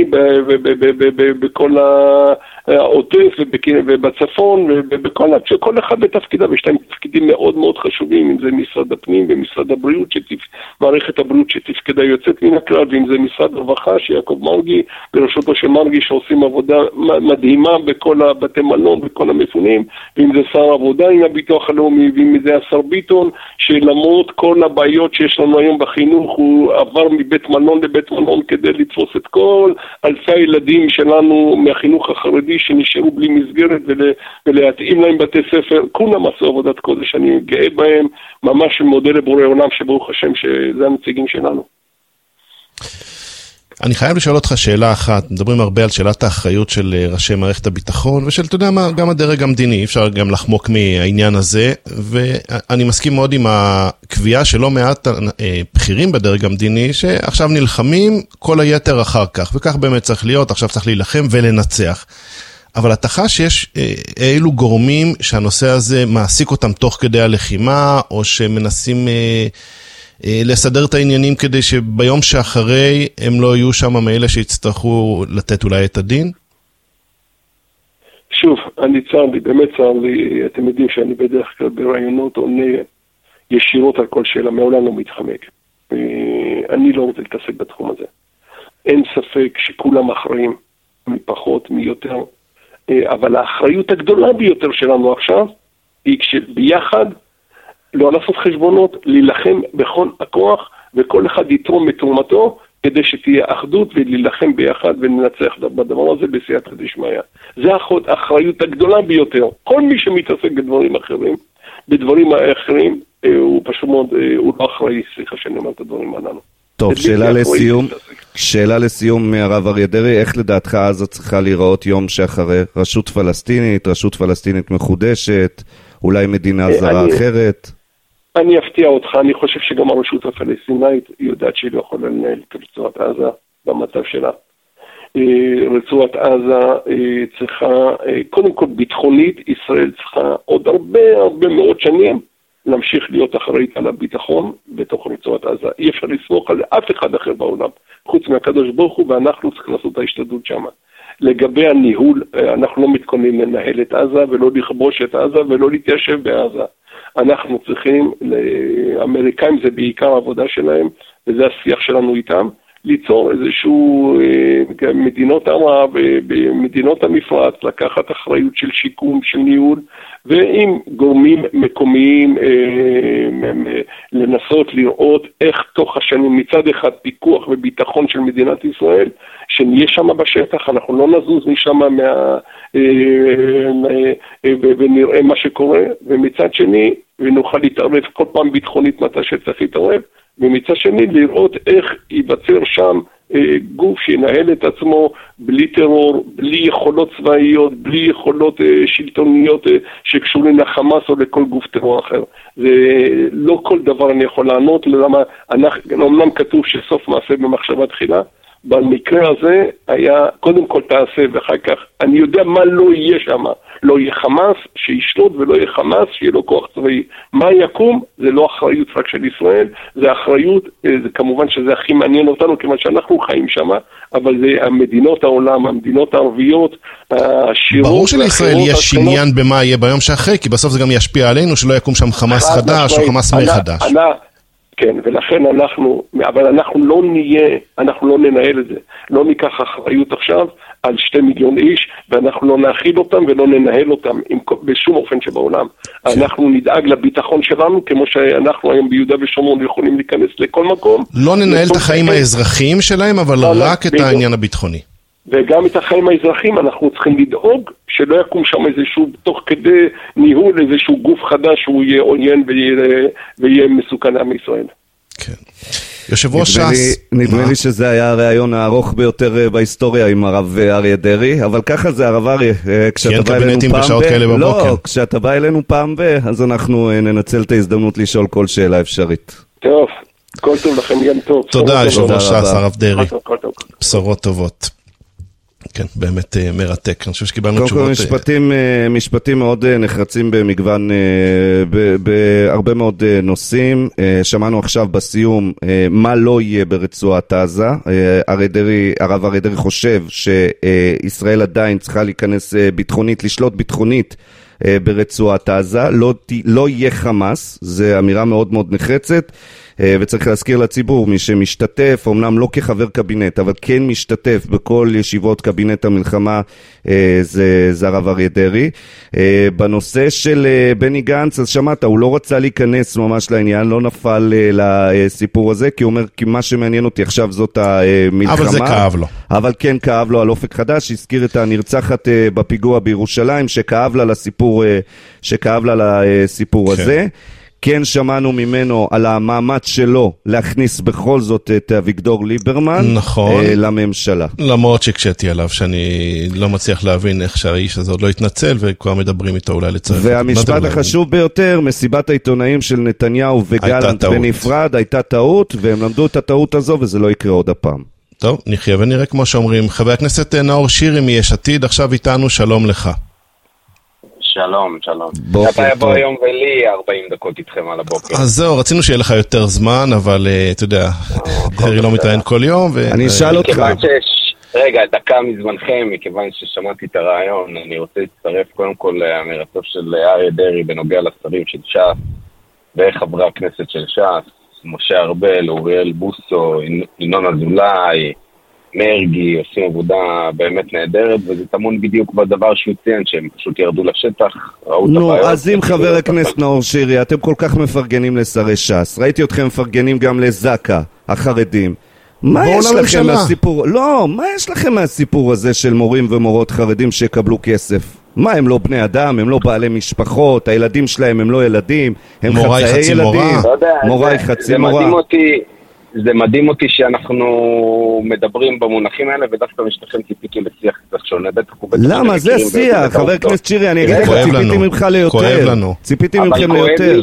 בכל העוטף ובצפון ובכל אחד בתפקידיו, יש להם תפקידים מאוד מאוד חשובים, אם זה משרד הפנים ומשרד הבריאות, מערכת הבריאות שתפקדה יוצאת מן הכלל, ואם זה משרד הרווחה שיעקב מרגי בראשותו של מרגי שעושים עבודה מדהימה בכל הבתי מלון, בכל המפונים, ואם זה שר עבודה עם הביטוח הלאומי, ואם זה השר ביטון, שלמרות כל הבעיות שיש לנו היום בחינוך, הוא עבר מבית מלון לבית מלון כדי לתפוס את כל אלפי הילדים שלנו מהחינוך החרדי שנשארו בלי מסגרת ולהתאים להם בתי ספר. כולם עשו עבודת קודש, אני גאה בהם, ממש מודה לבורא עולם שברוך השם שזה הנציגים שלנו.
אני חייב לשאול אותך שאלה אחת, מדברים הרבה על שאלת האחריות של ראשי מערכת הביטחון, ושל, אתה יודע מה, גם הדרג המדיני, אפשר גם לחמוק מהעניין הזה, ואני מסכים מאוד עם הקביעה שלא מעט בכירים בדרג המדיני, שעכשיו נלחמים כל היתר אחר כך, וכך באמת צריך להיות, עכשיו צריך להילחם ולנצח. אבל אתה חש שיש אילו גורמים שהנושא הזה מעסיק אותם תוך כדי הלחימה, או שמנסים לסדר את העניינים כדי שביום שאחרי הם לא יהיו שם מאלה שיצטרכו לתת אולי את הדין?
שוב, אני צר לי, באמת צר לי, אתם יודעים שאני בדרך כלל ברעיונות עונה ישירות על כל שאלה, מעולם לא מתחמק. אני לא רוצה להתעסק בתחום הזה. אין ספק שכולם אחראים, מפחות, מיותר, אבל האחריות הגדולה ביותר שלנו עכשיו היא כשביחד לא לעשות חשבונות, להילחם בכל הכוח, וכל אחד יתרום מתרומתו, כדי שתהיה אחדות ולהילחם ביחד וננצח בדבר הזה בסייעתא דשמיא. זה האחריות הגדולה ביותר. כל מי שמתעסק בדברים אחרים, בדברים האחרים, הוא פשוט מאוד, הוא לא אחראי, סליחה שאני אומר את הדברים עלינו.
טוב, שאלה לסיום, שאלה לסיום מהרב אריה דרעי, איך לדעתך עזה צריכה להיראות יום שאחרי? רשות פלסטינית, רשות פלסטינית מחודשת, אולי מדינה זרה אחרת?
אני אפתיע אותך, אני חושב שגם הרשות הפלסטינאית יודעת שהיא לא יכולה לנהל את רצועת עזה במצב שלה. רצועת עזה צריכה, קודם כל ביטחונית, ישראל צריכה עוד הרבה הרבה מאוד שנים להמשיך להיות אחראית על הביטחון בתוך רצועת עזה. אי אפשר לסמוך על אף אחד אחר בעולם, חוץ מהקדוש ברוך הוא, ואנחנו צריכים לעשות את ההשתדלות שם. לגבי הניהול, אנחנו לא מתכוננים לנהל את עזה ולא לכבוש את עזה ולא להתיישב בעזה. אנחנו צריכים, לאמריקאים זה בעיקר העבודה שלהם, וזה השיח שלנו איתם, ליצור איזשהו מדינות ערב, במדינות המפרץ, לקחת אחריות של שיקום, של ניהול, ועם גורמים מקומיים לנסות לראות איך תוך השנים מצד אחד פיקוח וביטחון של מדינת ישראל, שנהיה שם בשטח, אנחנו לא נזוז משם מה... ונראה מה שקורה, ומצד שני, ונוכל להתערב כל פעם ביטחונית מתי שצריך להתערב, ומצד שני לראות איך ייווצר שם גוף שינהל את עצמו בלי טרור, בלי יכולות צבאיות, בלי יכולות שלטוניות שקשורים לחמאס או לכל גוף טרור אחר. זה לא כל דבר אני יכול לענות, למה אמנם כתוב שסוף מעשה במחשבה תחילה, במקרה הזה היה קודם כל תעשה ואחר כך, אני יודע מה לא יהיה שם, לא יהיה חמאס שישלוט ולא יהיה חמאס שיהיה לו כוח צבאי. מה יקום? זה לא אחריות רק של ישראל, זה אחריות, זה כמובן שזה הכי מעניין אותנו כיוון שאנחנו חיים שם, אבל זה המדינות העולם, המדינות הערביות, השירות.
ברור שלישראל יש עניין במה יהיה ביום שאחרי, כי בסוף זה גם ישפיע עלינו שלא יקום שם חמאס חדש או חמאס מי חדש.
כן, ולכן אנחנו, אבל אנחנו לא נהיה, אנחנו לא ננהל את זה, לא ניקח אחריות עכשיו על שתי מיליון איש, ואנחנו לא נאכיל אותם ולא ננהל אותם עם, בשום אופן שבעולם. כן. אנחנו נדאג לביטחון שלנו, כמו שאנחנו היום ביהודה ושומרון יכולים להיכנס לכל מקום.
לא ננהל את החיים האזרחיים שלהם, אבל לא רק את העניין הביטחוני.
וגם את החיים האזרחים אנחנו צריכים לדאוג שלא יקום שם איזשהו, תוך כדי ניהול איזשהו גוף חדש שהוא יהיה עוין ויהיה, ויהיה מסוכן עם ישראל.
כן. יושב ראש ש"ס.
נדמה לי שזה היה הרעיון הארוך ביותר בהיסטוריה עם הרב אריה דרעי, אבל ככה זה הרב אריה, כשאתה בא אלינו פעם ב... לא, כשאתה בא אלינו פעם ב... אז אנחנו ננצל את ההזדמנות לשאול כל שאלה אפשרית.
טוב, כל טוב לכם, גם טוב.
תודה, יושב ראש ש"ס, הרב דרעי. בשורות טובות. כן, באמת מרתק. אני חושב שקיבלנו תשובות.
קודם כל משפטים, משפטים מאוד נחרצים במגוון, בהרבה מאוד נושאים. שמענו עכשיו בסיום מה לא יהיה ברצועת עזה. הרב אריה דרעי חושב שישראל עדיין צריכה להיכנס ביטחונית, לשלוט ביטחונית ברצועת עזה. לא, לא יהיה חמאס, זו אמירה מאוד מאוד נחרצת. וצריך להזכיר לציבור, מי שמשתתף, אמנם לא כחבר קבינט, אבל כן משתתף בכל ישיבות קבינט המלחמה, זה, זה הרב אריה דרעי. בנושא של בני גנץ, אז שמעת, הוא לא רצה להיכנס ממש לעניין, לא נפל לסיפור הזה, כי הוא אומר, כי מה שמעניין אותי עכשיו זאת המלחמה.
אבל זה כאב לו.
אבל כן כאב לו על אופק חדש, הזכיר את הנרצחת בפיגוע בירושלים, שכאב לה לסיפור, שכאב לה לסיפור כן. הזה. כן שמענו ממנו על המאמץ שלו להכניס בכל זאת את אביגדור ליברמן
נכון.
לממשלה.
למרות שקשתי עליו שאני לא מצליח להבין איך שהאיש הזה עוד לא התנצל וכבר מדברים איתו אולי לצרף.
והמשפט החשוב ביותר, מסיבת העיתונאים של נתניהו וגלנט בנפרד הייתה טעות, והם למדו את הטעות הזו וזה לא יקרה עוד הפעם.
טוב, נחיה ונראה כמו שאומרים. חבר הכנסת נאור שירי מיש עתיד, עכשיו איתנו, שלום לך.
שלום, שלום. אתה יבוא היום ולי ארבעים דקות איתכם על הבוקר.
אז זהו, רצינו שיהיה לך יותר זמן, אבל אתה יודע, דרעי לא מתראיין כל יום.
אני אשאל אותך.
רגע, דקה מזמנכם, מכיוון ששמעתי את הרעיון, אני רוצה להצטרף קודם כל לאמירתו של אריה דרעי בנוגע לשרים של ש"ס, וחברי הכנסת של ש"ס, משה ארבל, אוריאל בוסו, ינון אזולאי, מרגי, עושים עבודה באמת נהדרת, וזה תמון בדיוק בדבר שהוא ציין, שהם פשוט ירדו לשטח, ראו את הבעיות.
נו, אז אם חבר הכנסת נאור שירי, אתם כל כך מפרגנים לשרי ש"ס, ראיתי אתכם מפרגנים גם לזקה, החרדים. מה יש לכם מהסיפור? לא, מה יש לכם מהסיפור הזה של מורים ומורות חרדים שיקבלו כסף? מה, הם לא בני אדם, הם לא בעלי משפחות, הילדים שלהם הם לא ילדים, הם חצאי ילדים. מוראי חצי מורה.
זה מדהים אותי. זה מדהים אותי שאנחנו מדברים במונחים האלה, ודווקא משתכם ציפיתי לשיח קצת שונה.
למה? זה שיח, חבר הכנסת שירי, אני אגיד לך, ציפיתי ממך ליותר.
כואב לנו.
ציפיתי מכם ליותר.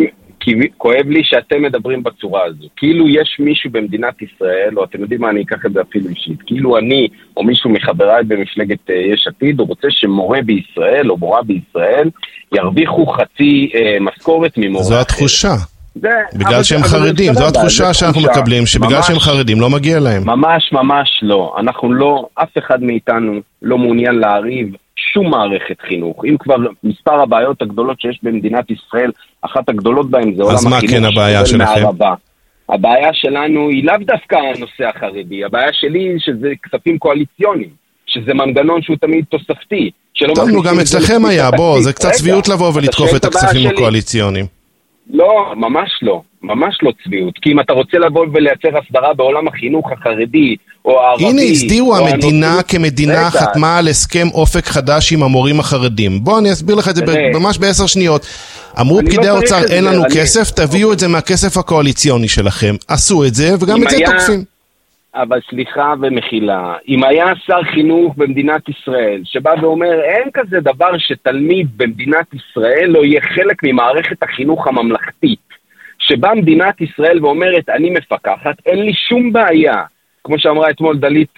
כואב לי שאתם מדברים בצורה הזו. כאילו יש מישהו במדינת ישראל, או אתם יודעים מה, אני אקח את זה אפילו אישית, כאילו אני, או מישהו מחבריי במפלגת יש עתיד, הוא רוצה שמורה בישראל, או מורה בישראל, ירוויחו חצי משכורת ממורה.
זו התחושה. בגלל שהם חרדים, זו התחושה שאנחנו מקבלים, שבגלל שהם חרדים לא מגיע להם.
ממש ממש לא, אנחנו לא, אף אחד מאיתנו לא מעוניין להריב שום מערכת חינוך. אם כבר מספר הבעיות הגדולות שיש במדינת ישראל, אחת הגדולות בהם זה עולם החינוך.
אז מה כן הבעיה שלכם?
הבעיה שלנו היא לאו דווקא הנושא החרדי, הבעיה שלי היא שזה כספים קואליציוניים, שזה מנגנון שהוא תמיד תוספתי.
טוב, נו, גם אצלכם היה, בוא, זה קצת צביעות לבוא ולתקוף את הכספים הקואליציוניים.
לא, ממש לא, ממש לא צביעות, כי אם אתה רוצה לבוא ולייצר הסדרה בעולם החינוך החרדי או הערבי...
הנה הסדירו, המדינה כמדינה חתמה על הסכם אופק חדש עם המורים החרדים. בוא אני אסביר לך את זה ממש בעשר שניות. אמרו פקידי האוצר, אין לנו כסף, תביאו את זה מהכסף הקואליציוני שלכם. עשו את זה וגם את זה תוקפים.
אבל סליחה ומחילה, אם היה שר חינוך במדינת ישראל, שבא ואומר, אין כזה דבר שתלמיד במדינת ישראל לא יהיה חלק ממערכת החינוך הממלכתית, שבא מדינת ישראל ואומרת, אני מפקחת, אין לי שום בעיה, כמו שאמרה אתמול דלית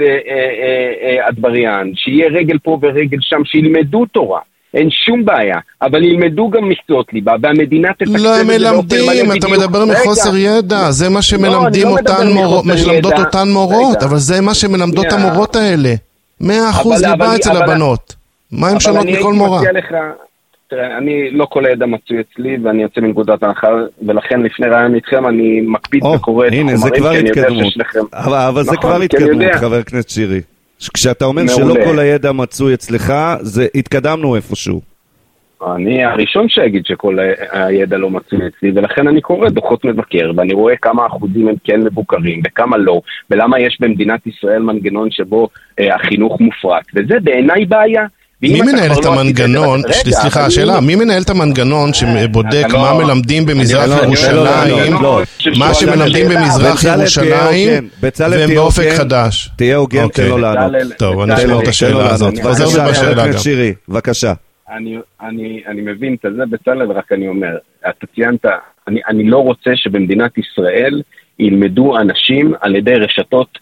אדבריאן, שיהיה רגל פה ורגל שם, שילמדו תורה. אין שום בעיה, אבל ילמדו גם מקצועות ליבה, והמדינה תתקצב את זה.
לא, הם מלמדים, אתה מדבר מחוסר ידע, זה מה שמלמדים אותן מורות, מלמדות אותן מורות, אבל זה מה שמלמדות המורות האלה. מאה אחוז ליבה אצל הבנות. מה הם שונות מכל מורה?
תראה, אני לא כל הידע מצוי אצלי, ואני יוצא מנקודת ההנחה, ולכן לפני רעיון איתכם, אני מקפיד וקורא את החומרים, כי אני יודע שיש לכם.
אבל זה כבר התקדמות, חבר הכנסת שירי. כשאתה אומר שלא כל הידע מצוי אצלך, זה התקדמנו איפשהו.
אני הראשון שיגיד שכל הידע לא מצוי אצלי, ולכן אני קורא דוחות מבקר, ואני רואה כמה אחוזים הם כן מבוקרים, וכמה לא, ולמה יש במדינת ישראל מנגנון שבו החינוך מופרט, וזה בעיניי בעיה.
מי מנהל את המנגנון, סליחה, השאלה, מי מנהל את המנגנון שבודק מה מלמדים במזרח ירושלים, מה שמלמדים במזרח ירושלים, והם באופק חדש.
תהיה הוגן, תן לו לענות.
טוב, אני אשמור את השאלה הזאת. חזר ובשאלה גם.
שירי, בבקשה.
אני מבין את זה, בצלאל, רק אני אומר, אתה ציינת, אני לא רוצה שבמדינת ישראל ילמדו אנשים על ידי רשתות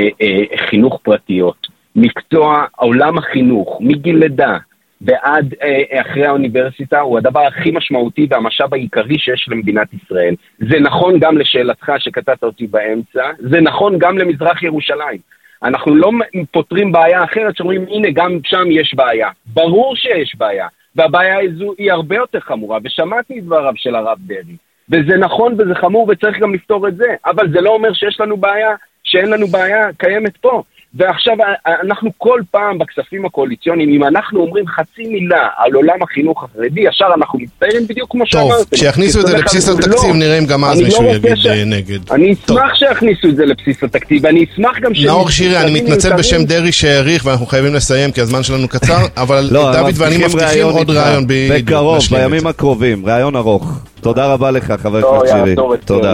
חינוך פרטיות. מקצוע עולם החינוך, מגיל לידה ועד אה, אחרי האוניברסיטה, הוא הדבר הכי משמעותי והמשאב העיקרי שיש למדינת ישראל. זה נכון גם לשאלתך שקטעת אותי באמצע, זה נכון גם למזרח ירושלים. אנחנו לא פותרים בעיה אחרת שאומרים, הנה גם שם יש בעיה. ברור שיש בעיה, והבעיה הזו היא הרבה יותר חמורה, ושמעתי את דבריו של הרב דרעי. וזה נכון וזה חמור וצריך גם לפתור את זה, אבל זה לא אומר שיש לנו בעיה, שאין לנו בעיה קיימת פה. ועכשיו אנחנו כל פעם בכספים הקואליציוניים, אם אנחנו אומרים חצי מילה על עולם החינוך החרדי, ישר אנחנו מצטערים בדיוק כמו שאמרתם.
טוב, שיכניסו את זה לבסיס התקציב, נראה אם גם אז מישהו יגיד נגד.
אני אשמח שיכניסו את זה לבסיס התקציב, ואני אשמח גם ש...
נאור שירי, אני מתנצל בשם דרי שהעריך, ואנחנו חייבים לסיים, כי הזמן שלנו קצר, אבל דוד ואני מבטיחים עוד רעיון
בקרוב, בימים הקרובים, רעיון ארוך. תודה רבה לך, חבר הכנסת שירי. תודה.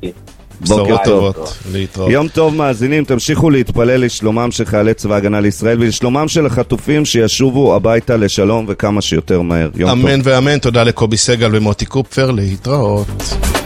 בוקר טובות, להתראות.
יום טוב מאזינים, תמשיכו להתפלל לשלומם של חיילי צבא הגנה לישראל ולשלומם של החטופים שישובו הביתה לשלום וכמה שיותר מהר.
אמן ואמן, תודה לקובי סגל ומוטי קופפר, להתראות.